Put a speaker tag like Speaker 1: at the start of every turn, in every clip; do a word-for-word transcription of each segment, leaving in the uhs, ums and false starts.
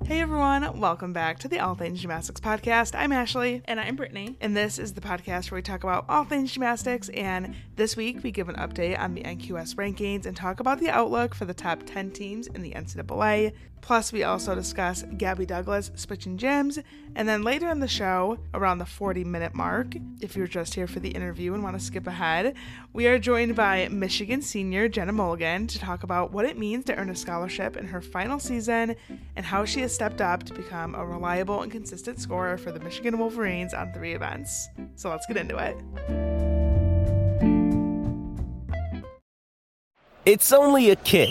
Speaker 1: Hey everyone, welcome back to the All Things Gymnastics podcast. I'm Ashley.
Speaker 2: And I'm Brittany.
Speaker 1: And this is the podcast where we talk about all things gymnastics. And this week we give an update on the N Q S rankings and talk about the outlook for the top ten teams in the N C double A. Plus, we also discuss Gabby Douglas switching gyms. And then later in the show, around the forty minute mark, if you're just here for the interview and want to skip ahead, we are joined by Michigan senior Jenna Mulligan to talk about what it means to earn a scholarship in her final season and how she has stepped up to become a reliable and consistent scorer for the Michigan Wolverines on three events. So let's get into it.
Speaker 3: It's only a kick,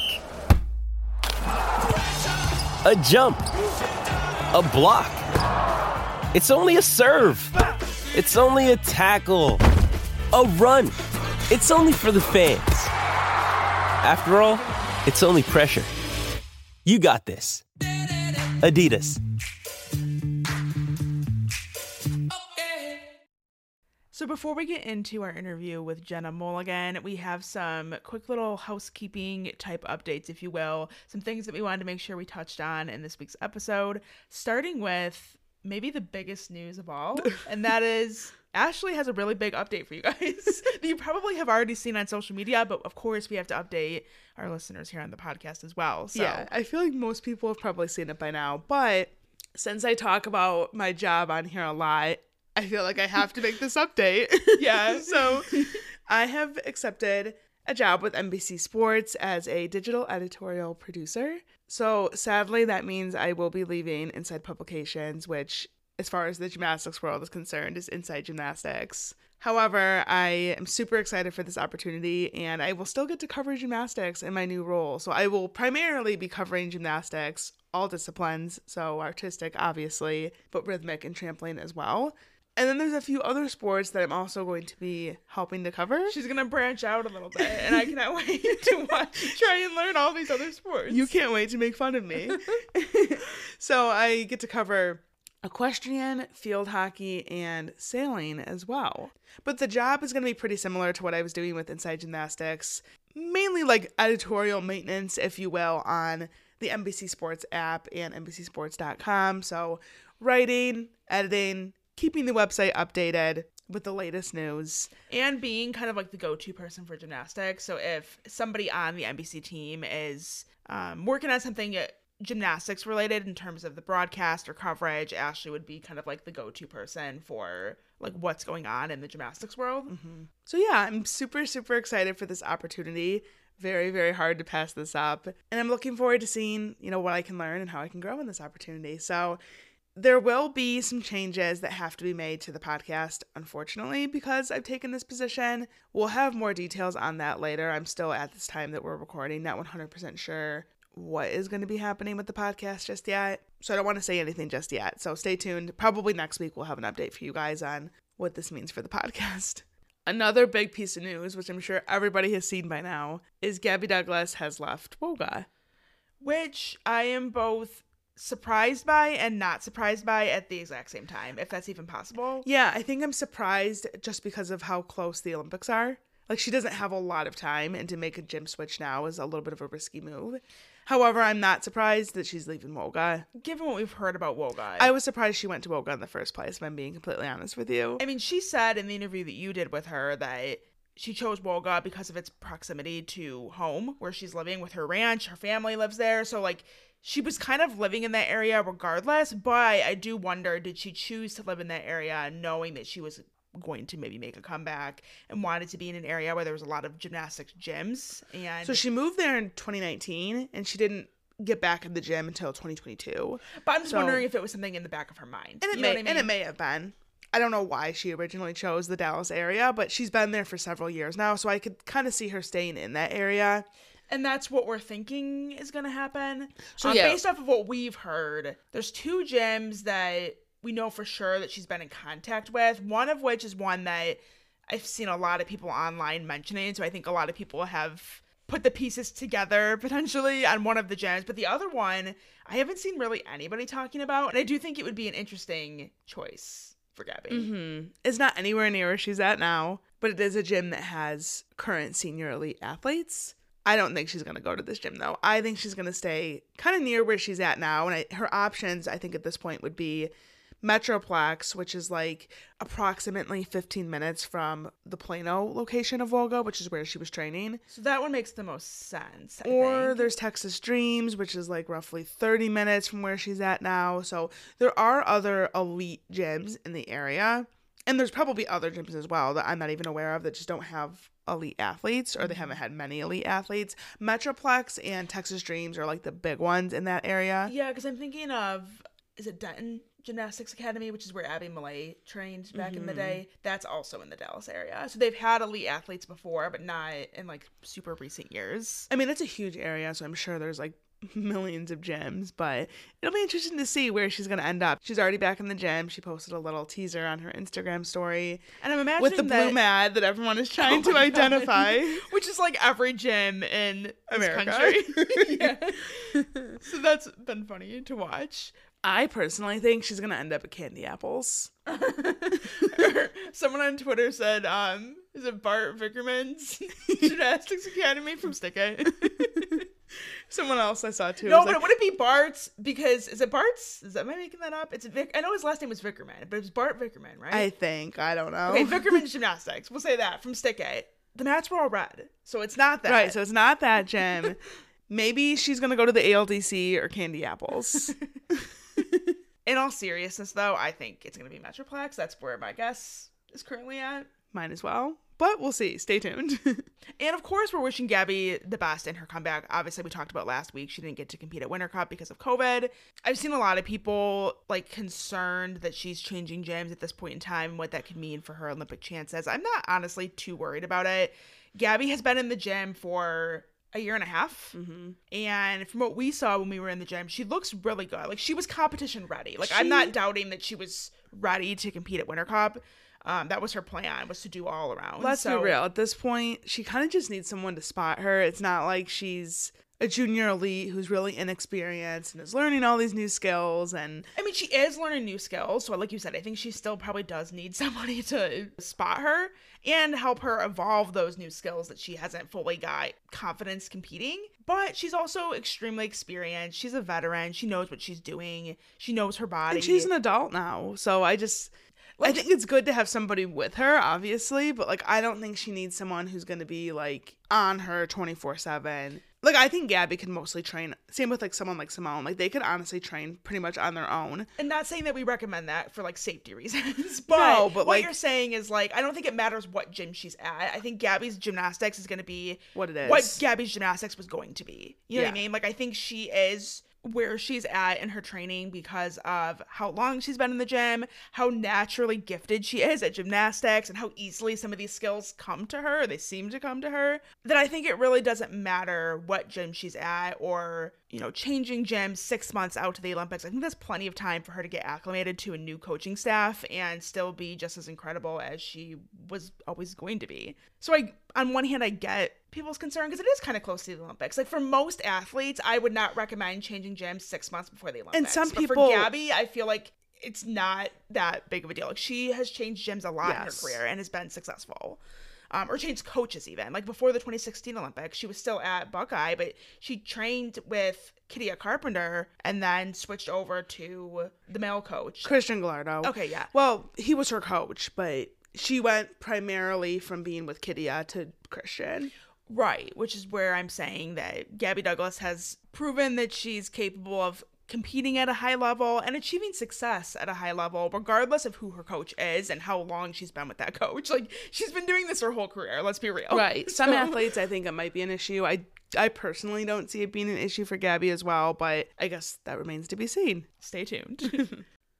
Speaker 3: a jump, a block. It's only a serve. It's only a tackle, a run. It's only for the fans. After all, it's only pressure. You got this. Adidas.
Speaker 1: So before we get into our interview with Jenna Mulligan, we have some quick little housekeeping type updates, if you will. Some things that we wanted to make sure we touched on in this week's episode, starting with maybe the biggest news of all, and that is Ashley has a really big update for you guys that you probably have already seen on social media, but of course we have to update our listeners here on the podcast as well. So.
Speaker 2: Yeah, I feel like most people have probably seen it by now, but since I talk about my job on here a lot, I feel like I have to make this update.
Speaker 1: Yeah, so I have accepted a job with N B C Sports as a digital editorial producer. So sadly, that means I will be leaving Inside Publications, which, as far as the gymnastics world is concerned, is Inside Gymnastics. However, I am super excited for this opportunity, and I will still get to cover gymnastics in my new role. So I will primarily be covering gymnastics, all disciplines, so artistic, obviously, but rhythmic and trampoline as well. And then there's a few other sports that I'm also going to be helping to cover.
Speaker 2: She's going to branch out a little bit, and I cannot wait to watch, try and learn all these other sports.
Speaker 1: You can't wait to make fun of me. So I get to cover equestrian, field hockey, and sailing as well. But the job is going to be pretty similar to what I was doing with Inside Gymnastics. Mainly like editorial maintenance, if you will, on the N B C Sports app and N B C sports dot com. So writing, editing, keeping the website updated with the latest news.
Speaker 2: And being kind of like the go-to person for gymnastics. So if somebody on the N B C team is um, working on something gymnastics related in terms of the broadcast or coverage, Ashley would be kind of like the go-to person for like what's going on in the gymnastics world.
Speaker 1: Mm-hmm. So yeah, I'm super, super excited for this opportunity. Very, very hard to pass this up. And I'm looking forward to seeing, you know, what I can learn and how I can grow in this opportunity. So there will be some changes that have to be made to the podcast, unfortunately, because I've taken this position. We'll have more details on that later. I'm still, at this time that we're recording, not one hundred percent sure what is going to be happening with the podcast just yet. So I don't want to say anything just yet. So stay tuned. Probably next week we'll have an update for you guys on what this means for the podcast. Another big piece of news, which I'm sure everybody has seen by now, is Gabby Douglas has left WOGA.
Speaker 2: Which I am both surprised by and not surprised by at the exact same time, if that's even possible.
Speaker 1: Yeah, I think I'm surprised just because of how close the Olympics are. Like, she doesn't have a lot of time, and to make a gym switch now is a little bit of a risky move. However, I'm not surprised that she's leaving WOGA.
Speaker 2: Given what we've heard about WOGA.
Speaker 1: I was surprised she went to WOGA in the first place, if I'm being completely honest with you.
Speaker 2: I mean, she said in the interview that you did with her that she chose WOGA because of its proximity to home, where she's living with her ranch. Her family lives there, so, like, she was kind of living in that area regardless, but I do wonder, did she choose to live in that area knowing that she was going to maybe make a comeback and wanted to be in an area where there was a lot of gymnastics gyms? And
Speaker 1: so she moved there in twenty nineteen, and she didn't get back in the gym until twenty twenty-two.
Speaker 2: But I'm just
Speaker 1: so,
Speaker 2: wondering if it was something in the back of her mind.
Speaker 1: And it,
Speaker 2: you
Speaker 1: may,
Speaker 2: know what I mean?
Speaker 1: and it may have been. I don't know why she originally chose the Dallas area, but she's been there for several years now, so I could kind of see her staying in that area.
Speaker 2: And that's what we're thinking is going to happen.
Speaker 1: So
Speaker 2: um,
Speaker 1: yeah.
Speaker 2: Based off of what we've heard, there's two gyms that we know for sure that she's been in contact with, one of which is one that I've seen a lot of people online mentioning, so I think a lot of people have put the pieces together potentially on one of the gyms. But the other one, I haven't seen really anybody talking about, and I do think it would be an interesting choice for Gabby.
Speaker 1: Mm-hmm. It's not anywhere near where she's at now, but it is a gym that has current senior elite athletes. I don't think she's going to go to this gym, though. I think she's going to stay kind of near where she's at now. And I, her options, I think, at this point would be Metroplex, which is like approximately fifteen minutes from the Plano location of Volga, which is where she was training.
Speaker 2: So that one makes the most sense, I
Speaker 1: Or
Speaker 2: think.
Speaker 1: there's Texas Dreams, which is like roughly thirty minutes from where she's at now. So there are other elite gyms in the area. And there's probably other gyms as well that I'm not even aware of that just don't have elite athletes, or they haven't had many elite athletes. Metroplex and Texas Dreams are like the big ones in that area.
Speaker 2: Yeah, because I'm thinking of, is it Denton Gymnastics Academy, which is where Abby Millay trained back mm-hmm. in the day? That's also in the Dallas area. So they've had elite athletes before, but not in like super recent years.
Speaker 1: I mean, it's a huge area, so I'm sure there's like millions of gyms, but it'll be interesting to see where she's going to end up. She's already back in the gym. She posted a little teaser on her Instagram story,
Speaker 2: and I'm imagining
Speaker 1: with the
Speaker 2: that,
Speaker 1: blue mat that everyone is trying
Speaker 2: oh
Speaker 1: to identify,
Speaker 2: God. Which is like every gym in
Speaker 1: America.
Speaker 2: This country. Yeah. So that's been funny to watch.
Speaker 1: I personally think she's going to end up at Candy Apples.
Speaker 2: Someone on Twitter said, um, is it Bart Vickerman's Gymnastics Academy from Stick-It?
Speaker 1: Someone else I saw too.
Speaker 2: No, but
Speaker 1: like,
Speaker 2: it would it be Bart's? Because is it Bart's? Is that, am I making that up? It's Vic. I know his last name was Vickerman, but it's Bart Vickerman, right?
Speaker 1: I think. I don't know.
Speaker 2: Okay, Vickerman's Gymnastics. We'll say that from Stick-It. The mats were all red, so it's not that.
Speaker 1: Right, so it's not that gym. Maybe she's gonna go to the A L D C or Candy Apples.
Speaker 2: In all seriousness, though, I think it's gonna be Metroplex. That's where my guess is currently at.
Speaker 1: Mine as well. But we'll see. Stay tuned.
Speaker 2: And of course, we're wishing Gabby the best in her comeback. Obviously, we talked about last week. She didn't get to compete at Winter Cup because of COVID. I've seen a lot of people like concerned that she's changing gyms at this point in time and what that could mean for her Olympic chances. I'm not honestly too worried about it. Gabby has been in the gym for a year and a half. Mm-hmm. And from what we saw when we were in the gym, she looks really good. Like, she was competition ready. Like, she... I'm not doubting that she was ready to compete at Winter Cup. Um, that was her plan, was to do all around.
Speaker 1: Let's
Speaker 2: so,
Speaker 1: be real. At this point, she kind of just needs someone to spot her. It's not like she's a junior elite who's really inexperienced and is learning all these new skills. And
Speaker 2: I mean, she is learning new skills. So like you said, I think she still probably does need somebody to spot her and help her evolve those new skills that she hasn't fully got confidence competing. But she's also extremely experienced. She's a veteran. She knows what she's doing. She knows her body.
Speaker 1: And she's an adult now. So I just... Like, I think it's good to have somebody with her, obviously, but, like, I don't think she needs someone who's going to be, like, on her twenty-four seven. Like, I think Gabby can mostly train. Same with, like, someone like Simone. Like, they could honestly train pretty much on their own.
Speaker 2: And not saying that we recommend that for, like, safety reasons. But,
Speaker 1: no, but
Speaker 2: what
Speaker 1: like,
Speaker 2: you're saying is, like, I don't think it matters what gym she's at. I think Gabby's gymnastics is going to be...
Speaker 1: What it is.
Speaker 2: What Gabby's gymnastics was going to be. You know
Speaker 1: yeah.
Speaker 2: what I mean? Like, I think she is... where she's at in her training because of how long she's been in the gym, how naturally gifted she is at gymnastics, and how easily some of these skills come to her, or they seem to come to her, that I think it really doesn't matter what gym she's at or, you know, changing gyms six months out to the Olympics. I think that's plenty of time for her to get acclimated to a new coaching staff and still be just as incredible as she was always going to be. So I, on one hand, I get people's concern because it is kind of close to the Olympics. Like, for most athletes, I would not recommend changing gyms six months before the Olympics.
Speaker 1: And some
Speaker 2: but
Speaker 1: people...
Speaker 2: for Gabby, I feel like it's not that big of a deal. Like, she has changed gyms a lot yes. in her career and has been successful. Um, or changed coaches even. Like, before the twenty sixteen Olympics, she was still at Buckeye, but she trained with Kittia Carpenter and then switched over to the male coach.
Speaker 1: Christian Gallardo.
Speaker 2: Okay, yeah.
Speaker 1: Well, he was her coach, but she went primarily from being with Kittia to Christian.
Speaker 2: Right, which is where I'm saying that Gabby Douglas has proven that she's capable of competing at a high level and achieving success at a high level, regardless of who her coach is and how long she's been with that coach. Like, she's been doing this her whole career, let's be real.
Speaker 1: Right. Some
Speaker 2: so.
Speaker 1: athletes, I think it might be an issue. I, I personally don't see it being an issue for Gabby as well, but I guess that remains to be seen.
Speaker 2: Stay tuned.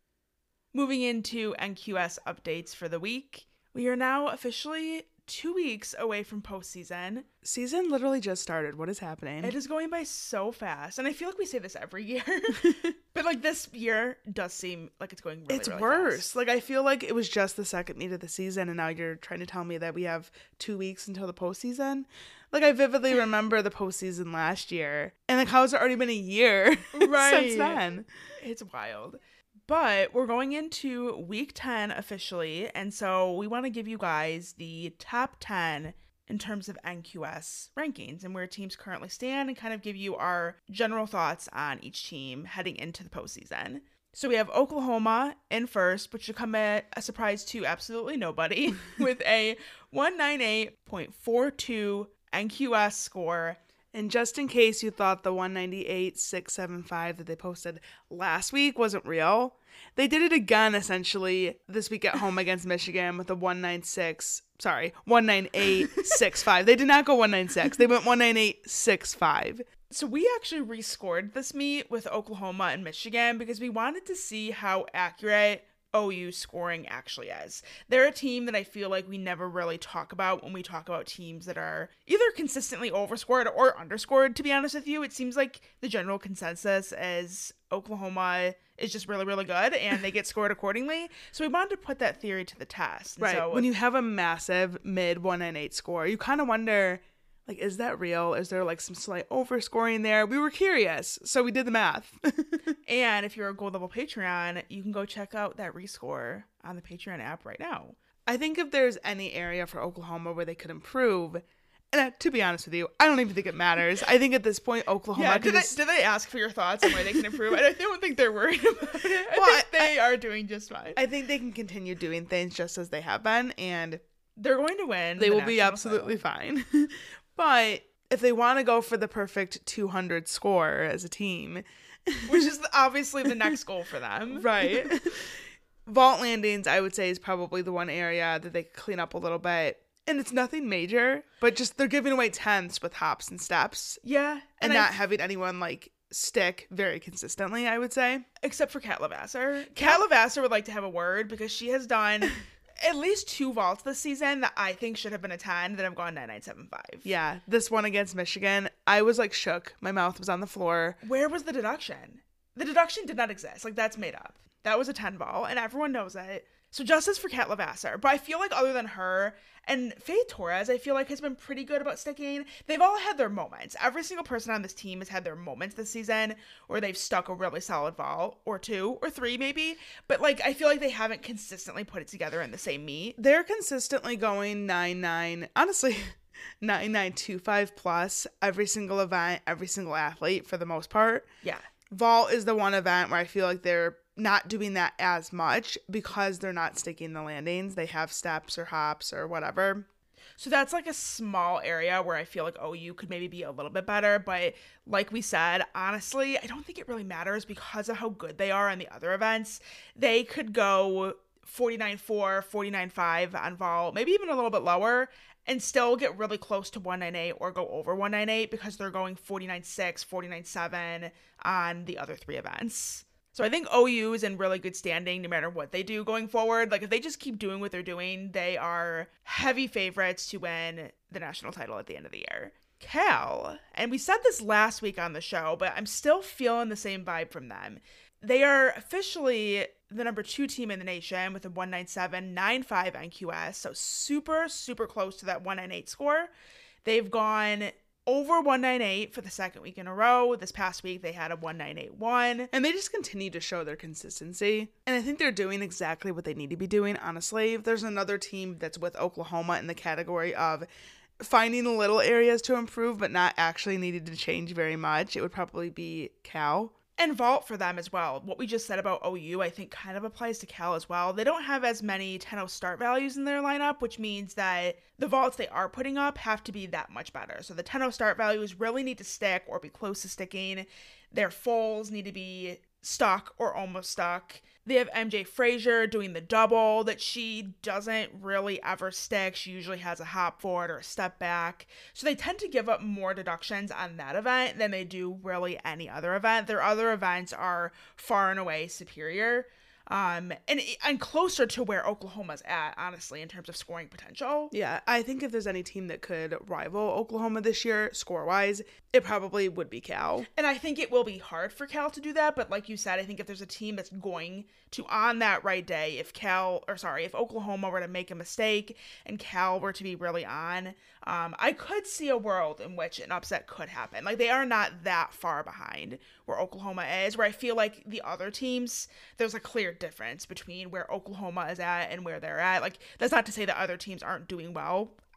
Speaker 2: Moving into N Q S updates for the week, we are now officially two weeks away from postseason.
Speaker 1: Season literally just started. What is happening?
Speaker 2: It is going by so fast. And I feel like we say this every year. But, like, this year does seem like it's going really,
Speaker 1: It's
Speaker 2: really
Speaker 1: worse.
Speaker 2: fast.
Speaker 1: Like, I feel like it was just the second meet of the season, and now you're trying to tell me that we have two weeks until the postseason? Like, I vividly remember the postseason last year. And, like, how has it already been a year
Speaker 2: right.
Speaker 1: since then?
Speaker 2: It's wild. But we're going into week ten officially, and so we want to give you guys the top ten in terms of N Q S rankings and where teams currently stand, and kind of give you our general thoughts on each team heading into the postseason. So we have Oklahoma in first, which should come at a surprise to absolutely nobody, with a one ninety-eight point four two N Q S score.
Speaker 1: And just in case you thought the one ninety-eight point six seven five that they posted last week wasn't real, they did it again essentially this week at home against Michigan with a one ninety-six, sorry, one ninety-eight point six five. They did not go one ninety-six. They went one ninety-eight point six five.
Speaker 2: So we actually rescored this meet with Oklahoma and Michigan because we wanted to see how accurate O U scoring actually is. They're a team that I feel like we never really talk about when we talk about teams that are either consistently overscored or underscored, to be honest with you. It seems like the general consensus is Oklahoma is just really, really good and they get scored accordingly. So we wanted to put that theory to the test. And
Speaker 1: right.
Speaker 2: So,
Speaker 1: when you have a massive mid one ninety-eight score, you kind of wonder, like, is that real? Is there like some slight overscoring there? We were curious, so we did the math.
Speaker 2: And if you're a gold level Patreon, you can go check out that rescore on the Patreon app right now.
Speaker 1: I think if there's any area for Oklahoma where they could improve, and uh, to be honest with you, I don't even think it matters. I think at this point, Oklahoma
Speaker 2: Yeah,
Speaker 1: can
Speaker 2: did,
Speaker 1: just...
Speaker 2: they, did they ask for your thoughts on where they can improve? I don't think they're worried about it. I
Speaker 1: Well,
Speaker 2: think
Speaker 1: I-
Speaker 2: they are doing just fine.
Speaker 1: I think they can continue doing things just as they have been, and
Speaker 2: They're going to win.
Speaker 1: they
Speaker 2: the
Speaker 1: will be
Speaker 2: national
Speaker 1: absolutely
Speaker 2: title.
Speaker 1: fine. But if they want to go for the perfect two hundred score as a team...
Speaker 2: Which is obviously the next goal for them.
Speaker 1: Right. Vault landings, I would say, is probably the one area that they could clean up a little bit. And it's nothing major, but just they're giving away tenths with hops and steps.
Speaker 2: Yeah.
Speaker 1: And,
Speaker 2: And,
Speaker 1: not
Speaker 2: I,
Speaker 1: having anyone, like, stick very consistently, I would say.
Speaker 2: except for Kat Lavasser. Kat Lavasser would like to have a word because she has done at least two vaults this season that I think should have been a ten that have gone nine nine seven five.
Speaker 1: Yeah, this one against Michigan, I was, like, shook. My mouth was on the floor.
Speaker 2: Where was the deduction? The deduction did not exist. Like, that's made up. That was a ten vault, and everyone knows it. So justice for Kat Lavasser. But I feel like other than her and Faith Torres, I feel like has been pretty good about sticking. They've all had their moments. Every single person on this team has had their moments this season where they've stuck a really solid vault, or two, or three maybe. But, like, I feel like they haven't consistently put it together in the same meet.
Speaker 1: They're consistently going nine nine, honestly, nine nine two five plus every single event, every single athlete for the most part.
Speaker 2: Yeah.
Speaker 1: Vault is the one event where I feel like they're not doing that as much because they're not sticking the landings. They have steps or hops or whatever.
Speaker 2: So that's like a small area where I feel like O U could maybe be a little bit better. But like we said, honestly, I don't think it really matters because of how good they are on the other events. They could go forty-nine four, forty-nine five on vault, maybe even a little bit lower, and still get really close to one ninety-eight or go over one ninety-eight because they're going forty-nine six, forty-nine seven on the other three events. So I think O U is in really good standing no matter what they do going forward. Like, if they just keep doing what they're doing, they are heavy favorites to win the national title at the end of the year. Cal, and we said this last week on the show, but I'm still feeling the same vibe from them. They are officially the number two team in the nation with a one ninety-seven ninety-five N Q S, so super, super close to that one ninety-eight score. They've gone over one ninety-eight for the second week in a row. This past week, they had a one ninety-eight one.
Speaker 1: And they just continue to show their consistency. And I think they're doing exactly what they need to be doing, honestly. If there's another team that's with Oklahoma in the category of finding little areas to improve but not actually needing to change very much, it would probably be Cal.
Speaker 2: And vault for them as well. What we just said about O U, I think kind of applies to Cal as well. They don't have as many ten oh start values in their lineup, which means that the vaults they are putting up have to be that much better. So the ten oh start values really need to stick or be close to sticking. Their fulls need to be stuck or almost stuck. They have M J Frazier doing the double that she doesn't really ever stick. She usually has a hop forward or a step back. So they tend to give up more deductions on that event than they do really any other event. Their other events are far and away superior. Um, and, and closer to where Oklahoma's at, honestly, in terms of scoring potential.
Speaker 1: Yeah, I think if there's any team that could rival Oklahoma this year, score-wise, it probably would be Cal.
Speaker 2: And I think it will be hard for Cal to do that, but like you said, I think if there's a team that's going to, on that right day, if Cal, or sorry, if Oklahoma were to make a mistake and Cal were to be really on, um, I could see a world in which an upset could happen. Like, they are not that far behind where Oklahoma is, where I feel like the other teams, there's a clear difference between where Oklahoma is at and where they're at. Like, that's not to say that other teams aren't doing well.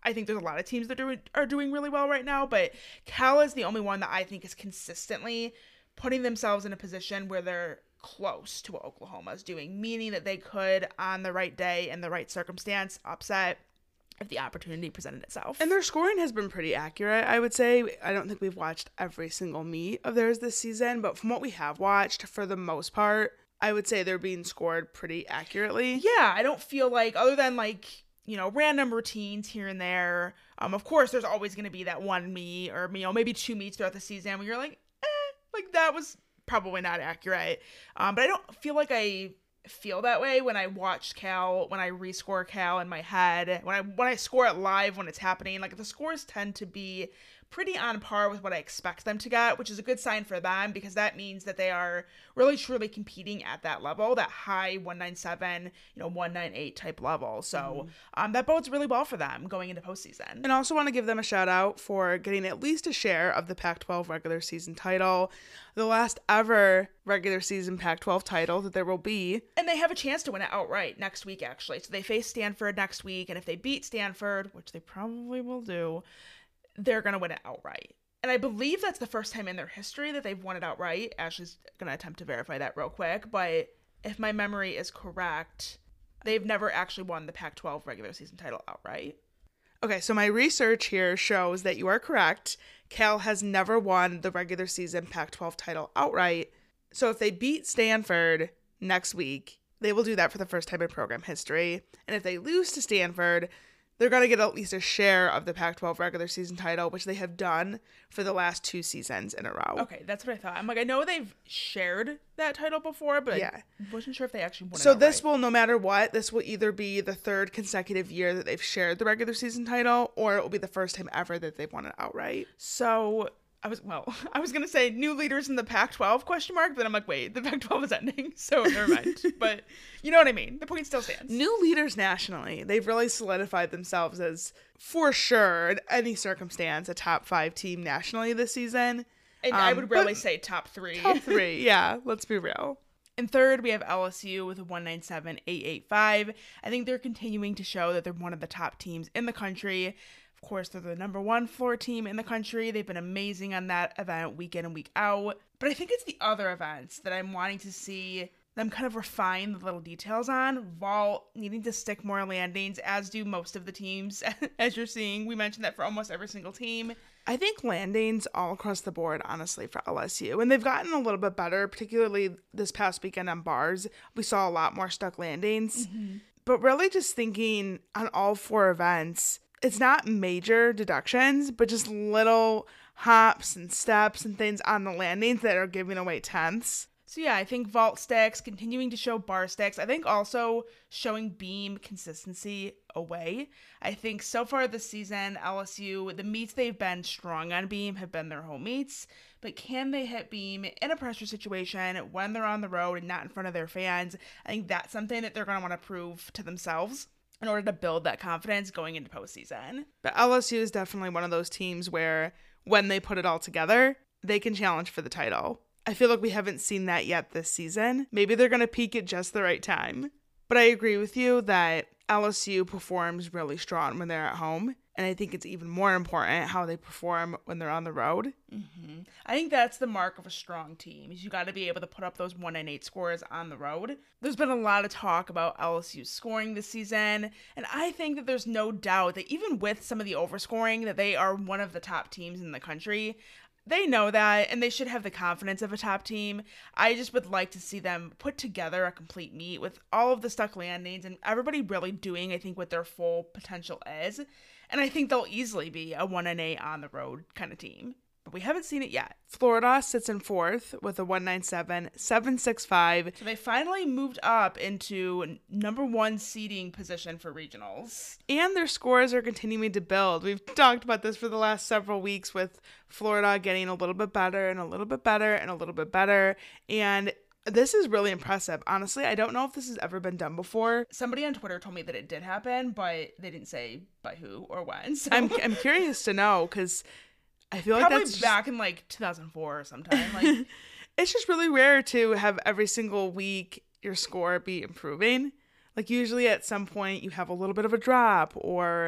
Speaker 2: I think there's a lot of teams that are, are doing really well right now, but Cal is the only one that I think is consistently putting themselves in a position where they're close to what Oklahoma is doing, meaning that they could, on the right day and the right circumstance, upset if the opportunity presented itself.
Speaker 1: And their scoring has been pretty accurate, I would say. I don't think we've watched every single meet of theirs this season, but from what we have watched, for the most part, I would say they're being scored pretty accurately.
Speaker 2: Yeah, I don't feel like, other than like, you know, random routines here and there, um, of course, there's always going to be that one meet or, you know, maybe two meets throughout the season where you're like, eh, like that was probably not accurate. Um, but I don't feel like I feel that way when I watch Cal, when I rescore Cal in my head, when I when I score it live when it's happening. Like the scores tend to be pretty on par with what I expect them to get, which is a good sign for them because that means that they are really truly competing at that level, that high one ninety-seven, you know, one ninety-eight type level. So mm-hmm. um, that bodes really well for them going into postseason.
Speaker 1: And I also want to give them a shout out for getting at least a share of the Pac twelve regular season title, the last ever regular season Pac twelve title that there will be.
Speaker 2: And they have a chance to win it outright next week, actually. So they face Stanford next week, and if they beat Stanford, which they probably will do, they're going to win it outright. And I believe that's the first time in their history that they've won it outright. Ashley's going to attempt to verify that real quick. But if my memory is correct, they've never actually won the Pac twelve regular season title outright.
Speaker 1: Okay, so my research here shows that you are correct. Cal has never won the regular season Pac twelve title outright. So if they beat Stanford next week, they will do that for the first time in program history. And if they lose to Stanford, they're going to get at least a share of the Pac twelve regular season title, which they have done for the last two seasons in a row.
Speaker 2: Okay, that's what I thought. I'm like, I know they've shared that title before, but
Speaker 1: yeah.
Speaker 2: I wasn't sure if they actually won
Speaker 1: so
Speaker 2: it outright.
Speaker 1: This will, no matter what, this will either be the third consecutive year that they've shared the regular season title, or it will be the first time ever that they've won it outright.
Speaker 2: So I was, well, I was going to say new leaders in the Pac twelve question mark, but I'm like, wait, the Pac twelve is ending, so never mind. But you know what I mean? The point still stands.
Speaker 1: New leaders nationally. They've really solidified themselves as, for sure, in any circumstance, a top five team nationally this season.
Speaker 2: And um, I would really say top three.
Speaker 1: Top three, yeah. Let's be real.
Speaker 2: And third, we have L S U with a one ninety-seven eight eighty-five. I think they're continuing to show that they're one of the top teams in the country. Of course, they're the number one floor team in the country. They've been amazing on that event week in and week out. But I think it's the other events that I'm wanting to see them kind of refine the little details on. Vault needing to stick more landings, as do most of the teams, as you're seeing. We mentioned that for almost every single team.
Speaker 1: I think landings all across the board, honestly, for L S U. And they've gotten a little bit better, particularly this past weekend on bars. We saw a lot more stuck landings. Mm-hmm. But really just thinking on all four events, it's not major deductions, but just little hops and steps and things on the landings that are giving away tenths.
Speaker 2: So yeah, I think vault sticks, continuing to show bar sticks. I think also showing beam consistency away. I think so far this season, L S U, the meets they've been strong on beam have been their home meets. But can they hit beam in a pressure situation when they're on the road and not in front of their fans? I think that's something that they're going to want to prove to themselves in order to build that confidence going into postseason.
Speaker 1: But L S U is definitely one of those teams where when they put it all together, they can challenge for the title. I feel like we haven't seen that yet this season. Maybe they're going to peak at just the right time. But I agree with you that L S U performs really strong when they're at home. And I think it's even more important how they perform when they're on the road.
Speaker 2: Mm-hmm. I think that's the mark of a strong team, is you got to be able to put up those one ninety-eight scores on the road. There's been a lot of talk about L S U's scoring this season, and I think that there's no doubt that even with some of the overscoring, that they are one of the top teams in the country. They know that, and they should have the confidence of a top team. I just would like to see them put together a complete meet with all of the stuck landings and everybody really doing, I think, what their full potential is. And I think they'll easily be a one and eight on the road kind of team. But we haven't seen it yet.
Speaker 1: Florida sits in fourth with a one ninety-seven seven sixty-five.
Speaker 2: So they finally moved up into number one seeding position for regionals.
Speaker 1: And their scores are continuing to build. We've talked about this for the last several weeks with Florida getting a little bit better and a little bit better and a little bit better. And this is really impressive. Honestly, I don't know if this has ever been done before.
Speaker 2: Somebody on Twitter told me that it did happen, but they didn't say by who or when. So.
Speaker 1: I'm I'm curious to know because I feel like
Speaker 2: Probably
Speaker 1: that's
Speaker 2: back
Speaker 1: just,
Speaker 2: in like two thousand four or sometime. Like
Speaker 1: it's just really rare to have every single week your score be improving. Like usually at some point you have a little bit of a drop or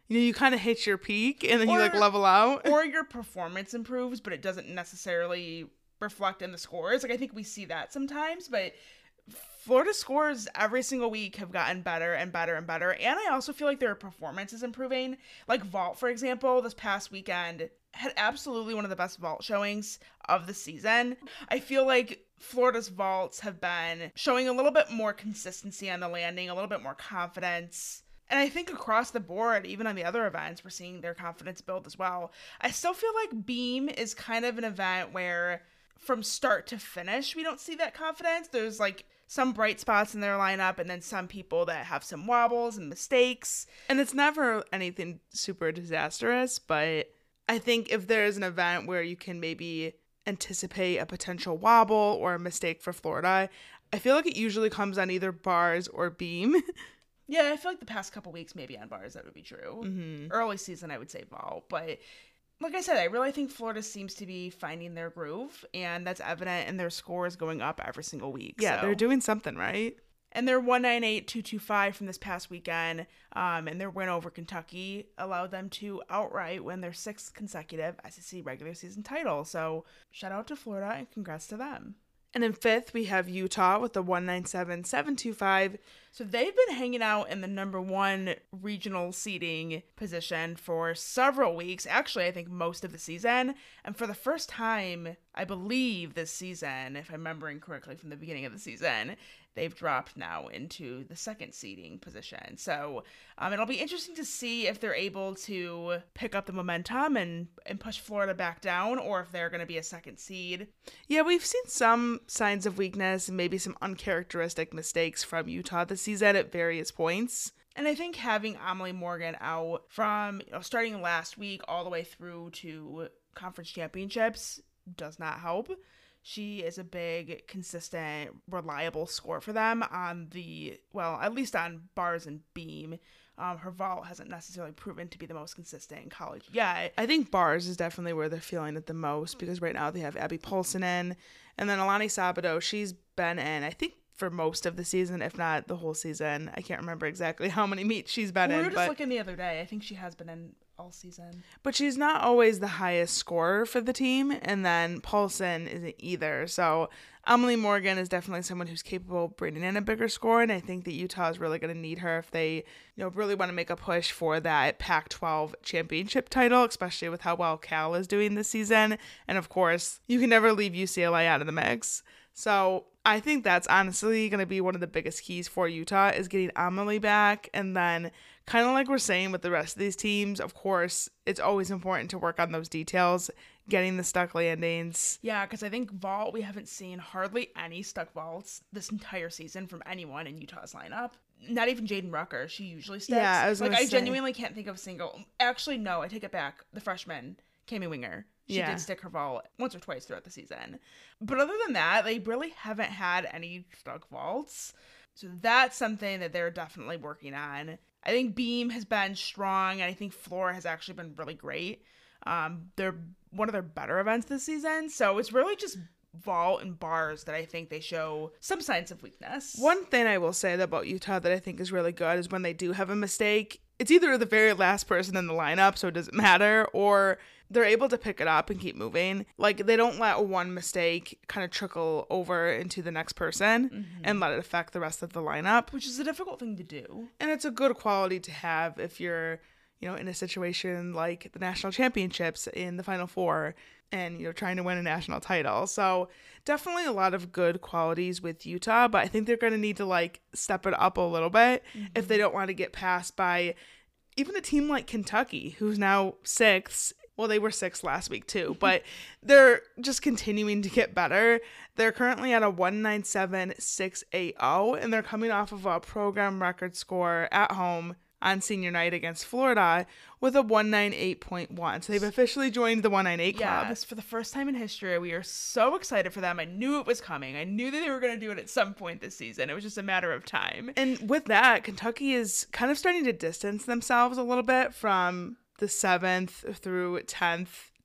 Speaker 1: you know, you kind of hit your peak and then
Speaker 2: Or-
Speaker 1: you like level out.
Speaker 2: Or your performance improves, but it doesn't necessarily reflect in the scores. Like, I think we see that sometimes, but Florida's scores every single week have gotten better and better and better. And I also feel like their performance is improving. Like vault, for example, this past weekend had absolutely one of the best vault showings of the season. I feel like Florida's vaults have been showing a little bit more consistency on the landing, a little bit more confidence. And I think across the board, even on the other events, we're seeing their confidence build as well. I still feel like beam is kind of an event where from start to finish, we don't see that confidence. There's like some bright spots in their lineup and then some people that have some wobbles and mistakes.
Speaker 1: And it's never anything super disastrous, but I think if there is an event where you can maybe anticipate a potential wobble or a mistake for Florida, I feel like it usually comes on either bars or beam.
Speaker 2: Yeah, I feel like the past couple weeks, maybe on bars, that would be true.
Speaker 1: Mm-hmm.
Speaker 2: Early season, I would say vault. But like I said, I really think Florida seems to be finding their groove, and that's evident in their scores going up every single week.
Speaker 1: Yeah,
Speaker 2: so.
Speaker 1: they're doing something right.
Speaker 2: And their one ninety-eight two twenty-five from this past weekend, um, and their win over Kentucky allowed them to outright win their sixth consecutive S E C regular season title. So shout out to Florida and congrats to them.
Speaker 1: And in fifth, we have Utah with the one ninety-seven seven twenty-five.
Speaker 2: So they've been hanging out in the number one regional seeding position for several weeks. Actually, I think most of the season. And for the first time, I believe this season, if I'm remembering correctly from the beginning of the season, they've dropped now into the second seeding position. So um, it'll be interesting to see if they're able to pick up the momentum and, and push Florida back down, or if they're going to be a second seed.
Speaker 1: Yeah, we've seen some signs of weakness and maybe some uncharacteristic mistakes from Utah this season at various points.
Speaker 2: And I think having Amelie Morgan out from, you know, starting last week all the way through to conference championships does not help. She is a big, consistent, reliable scorer for them on the, well, at least on bars and beam. Um, her vault hasn't necessarily proven to be the most consistent in college yet.
Speaker 1: I think bars is definitely where they're feeling it the most, because right now they have Abby Paulson in, and then Alani Sabato, she's been in, I think, for most of the season, if not the whole season. I can't remember exactly how many meets she's been
Speaker 2: We
Speaker 1: in.
Speaker 2: were just
Speaker 1: but,
Speaker 2: looking the other day. I think she has been in all season.
Speaker 1: But she's not always the highest scorer for the team, and then Paulson isn't either. So Amelie Morgan is definitely someone who's capable of bringing in a bigger score, and I think that Utah is really going to need her if they, you know, really want to make a push for that Pac twelve championship title, especially with how well Cal is doing this season. And of course, you can never leave U C L A out of the mix. So I think that's honestly going to be one of the biggest keys for Utah, is getting Amelie back. And then kind of like we're saying with the rest of these teams, of course, it's always important to work on those details, getting the stuck landings.
Speaker 2: Yeah, because I think vault, we haven't seen hardly any stuck vaults this entire season from anyone in Utah's lineup. Not even Jaden Rucker. She usually sticks.
Speaker 1: Yeah, I was
Speaker 2: like,
Speaker 1: gonna
Speaker 2: I
Speaker 1: say.
Speaker 2: genuinely can't think of a single. Actually, no, I take it back. The freshman, Cami Winger. She
Speaker 1: Yeah.
Speaker 2: did stick her vault once or twice throughout the season. But other than that, they really haven't had any stuck vaults. So that's something that they're definitely working on. I think Beam has been strong, and I think Floor has actually been really great. Um, they're one of their better events this season. So it's really just vault and bars that I think they show some signs of weakness.
Speaker 1: One thing I will say about Utah that I think is really good is when they do have a mistake, it's either the very last person in the lineup, so it doesn't matter, or they're able to pick it up and keep moving. Like, they don't let one mistake kind of trickle over into the next person
Speaker 2: Mm-hmm.
Speaker 1: and let it affect the rest of the lineup.
Speaker 2: Which is a difficult thing to do.
Speaker 1: And it's a good quality to have if you're, you know, in a situation like the national championships in the Final Four and, you know, trying to win a national title. So definitely a lot of good qualities with Utah, but I think they're going to need to, like, step it up a little bit mm-hmm. if they don't want to get passed by even a team like Kentucky, who's now sixth. Well, they were sixth last week too, but they're just continuing to get better. They're currently at a one ninety-seven six eighty, and they're coming off of a program record score at home on senior night against Florida with a one ninety-eight point one. So they've officially joined the one ninety-eight club.
Speaker 2: Yes, for the first time in history. We are so excited for them. I knew it was coming. I knew that they were going to do it at some point this season. It was just a matter of time.
Speaker 1: And with that, Kentucky is kind of starting to distance themselves a little bit from the seventh through tenth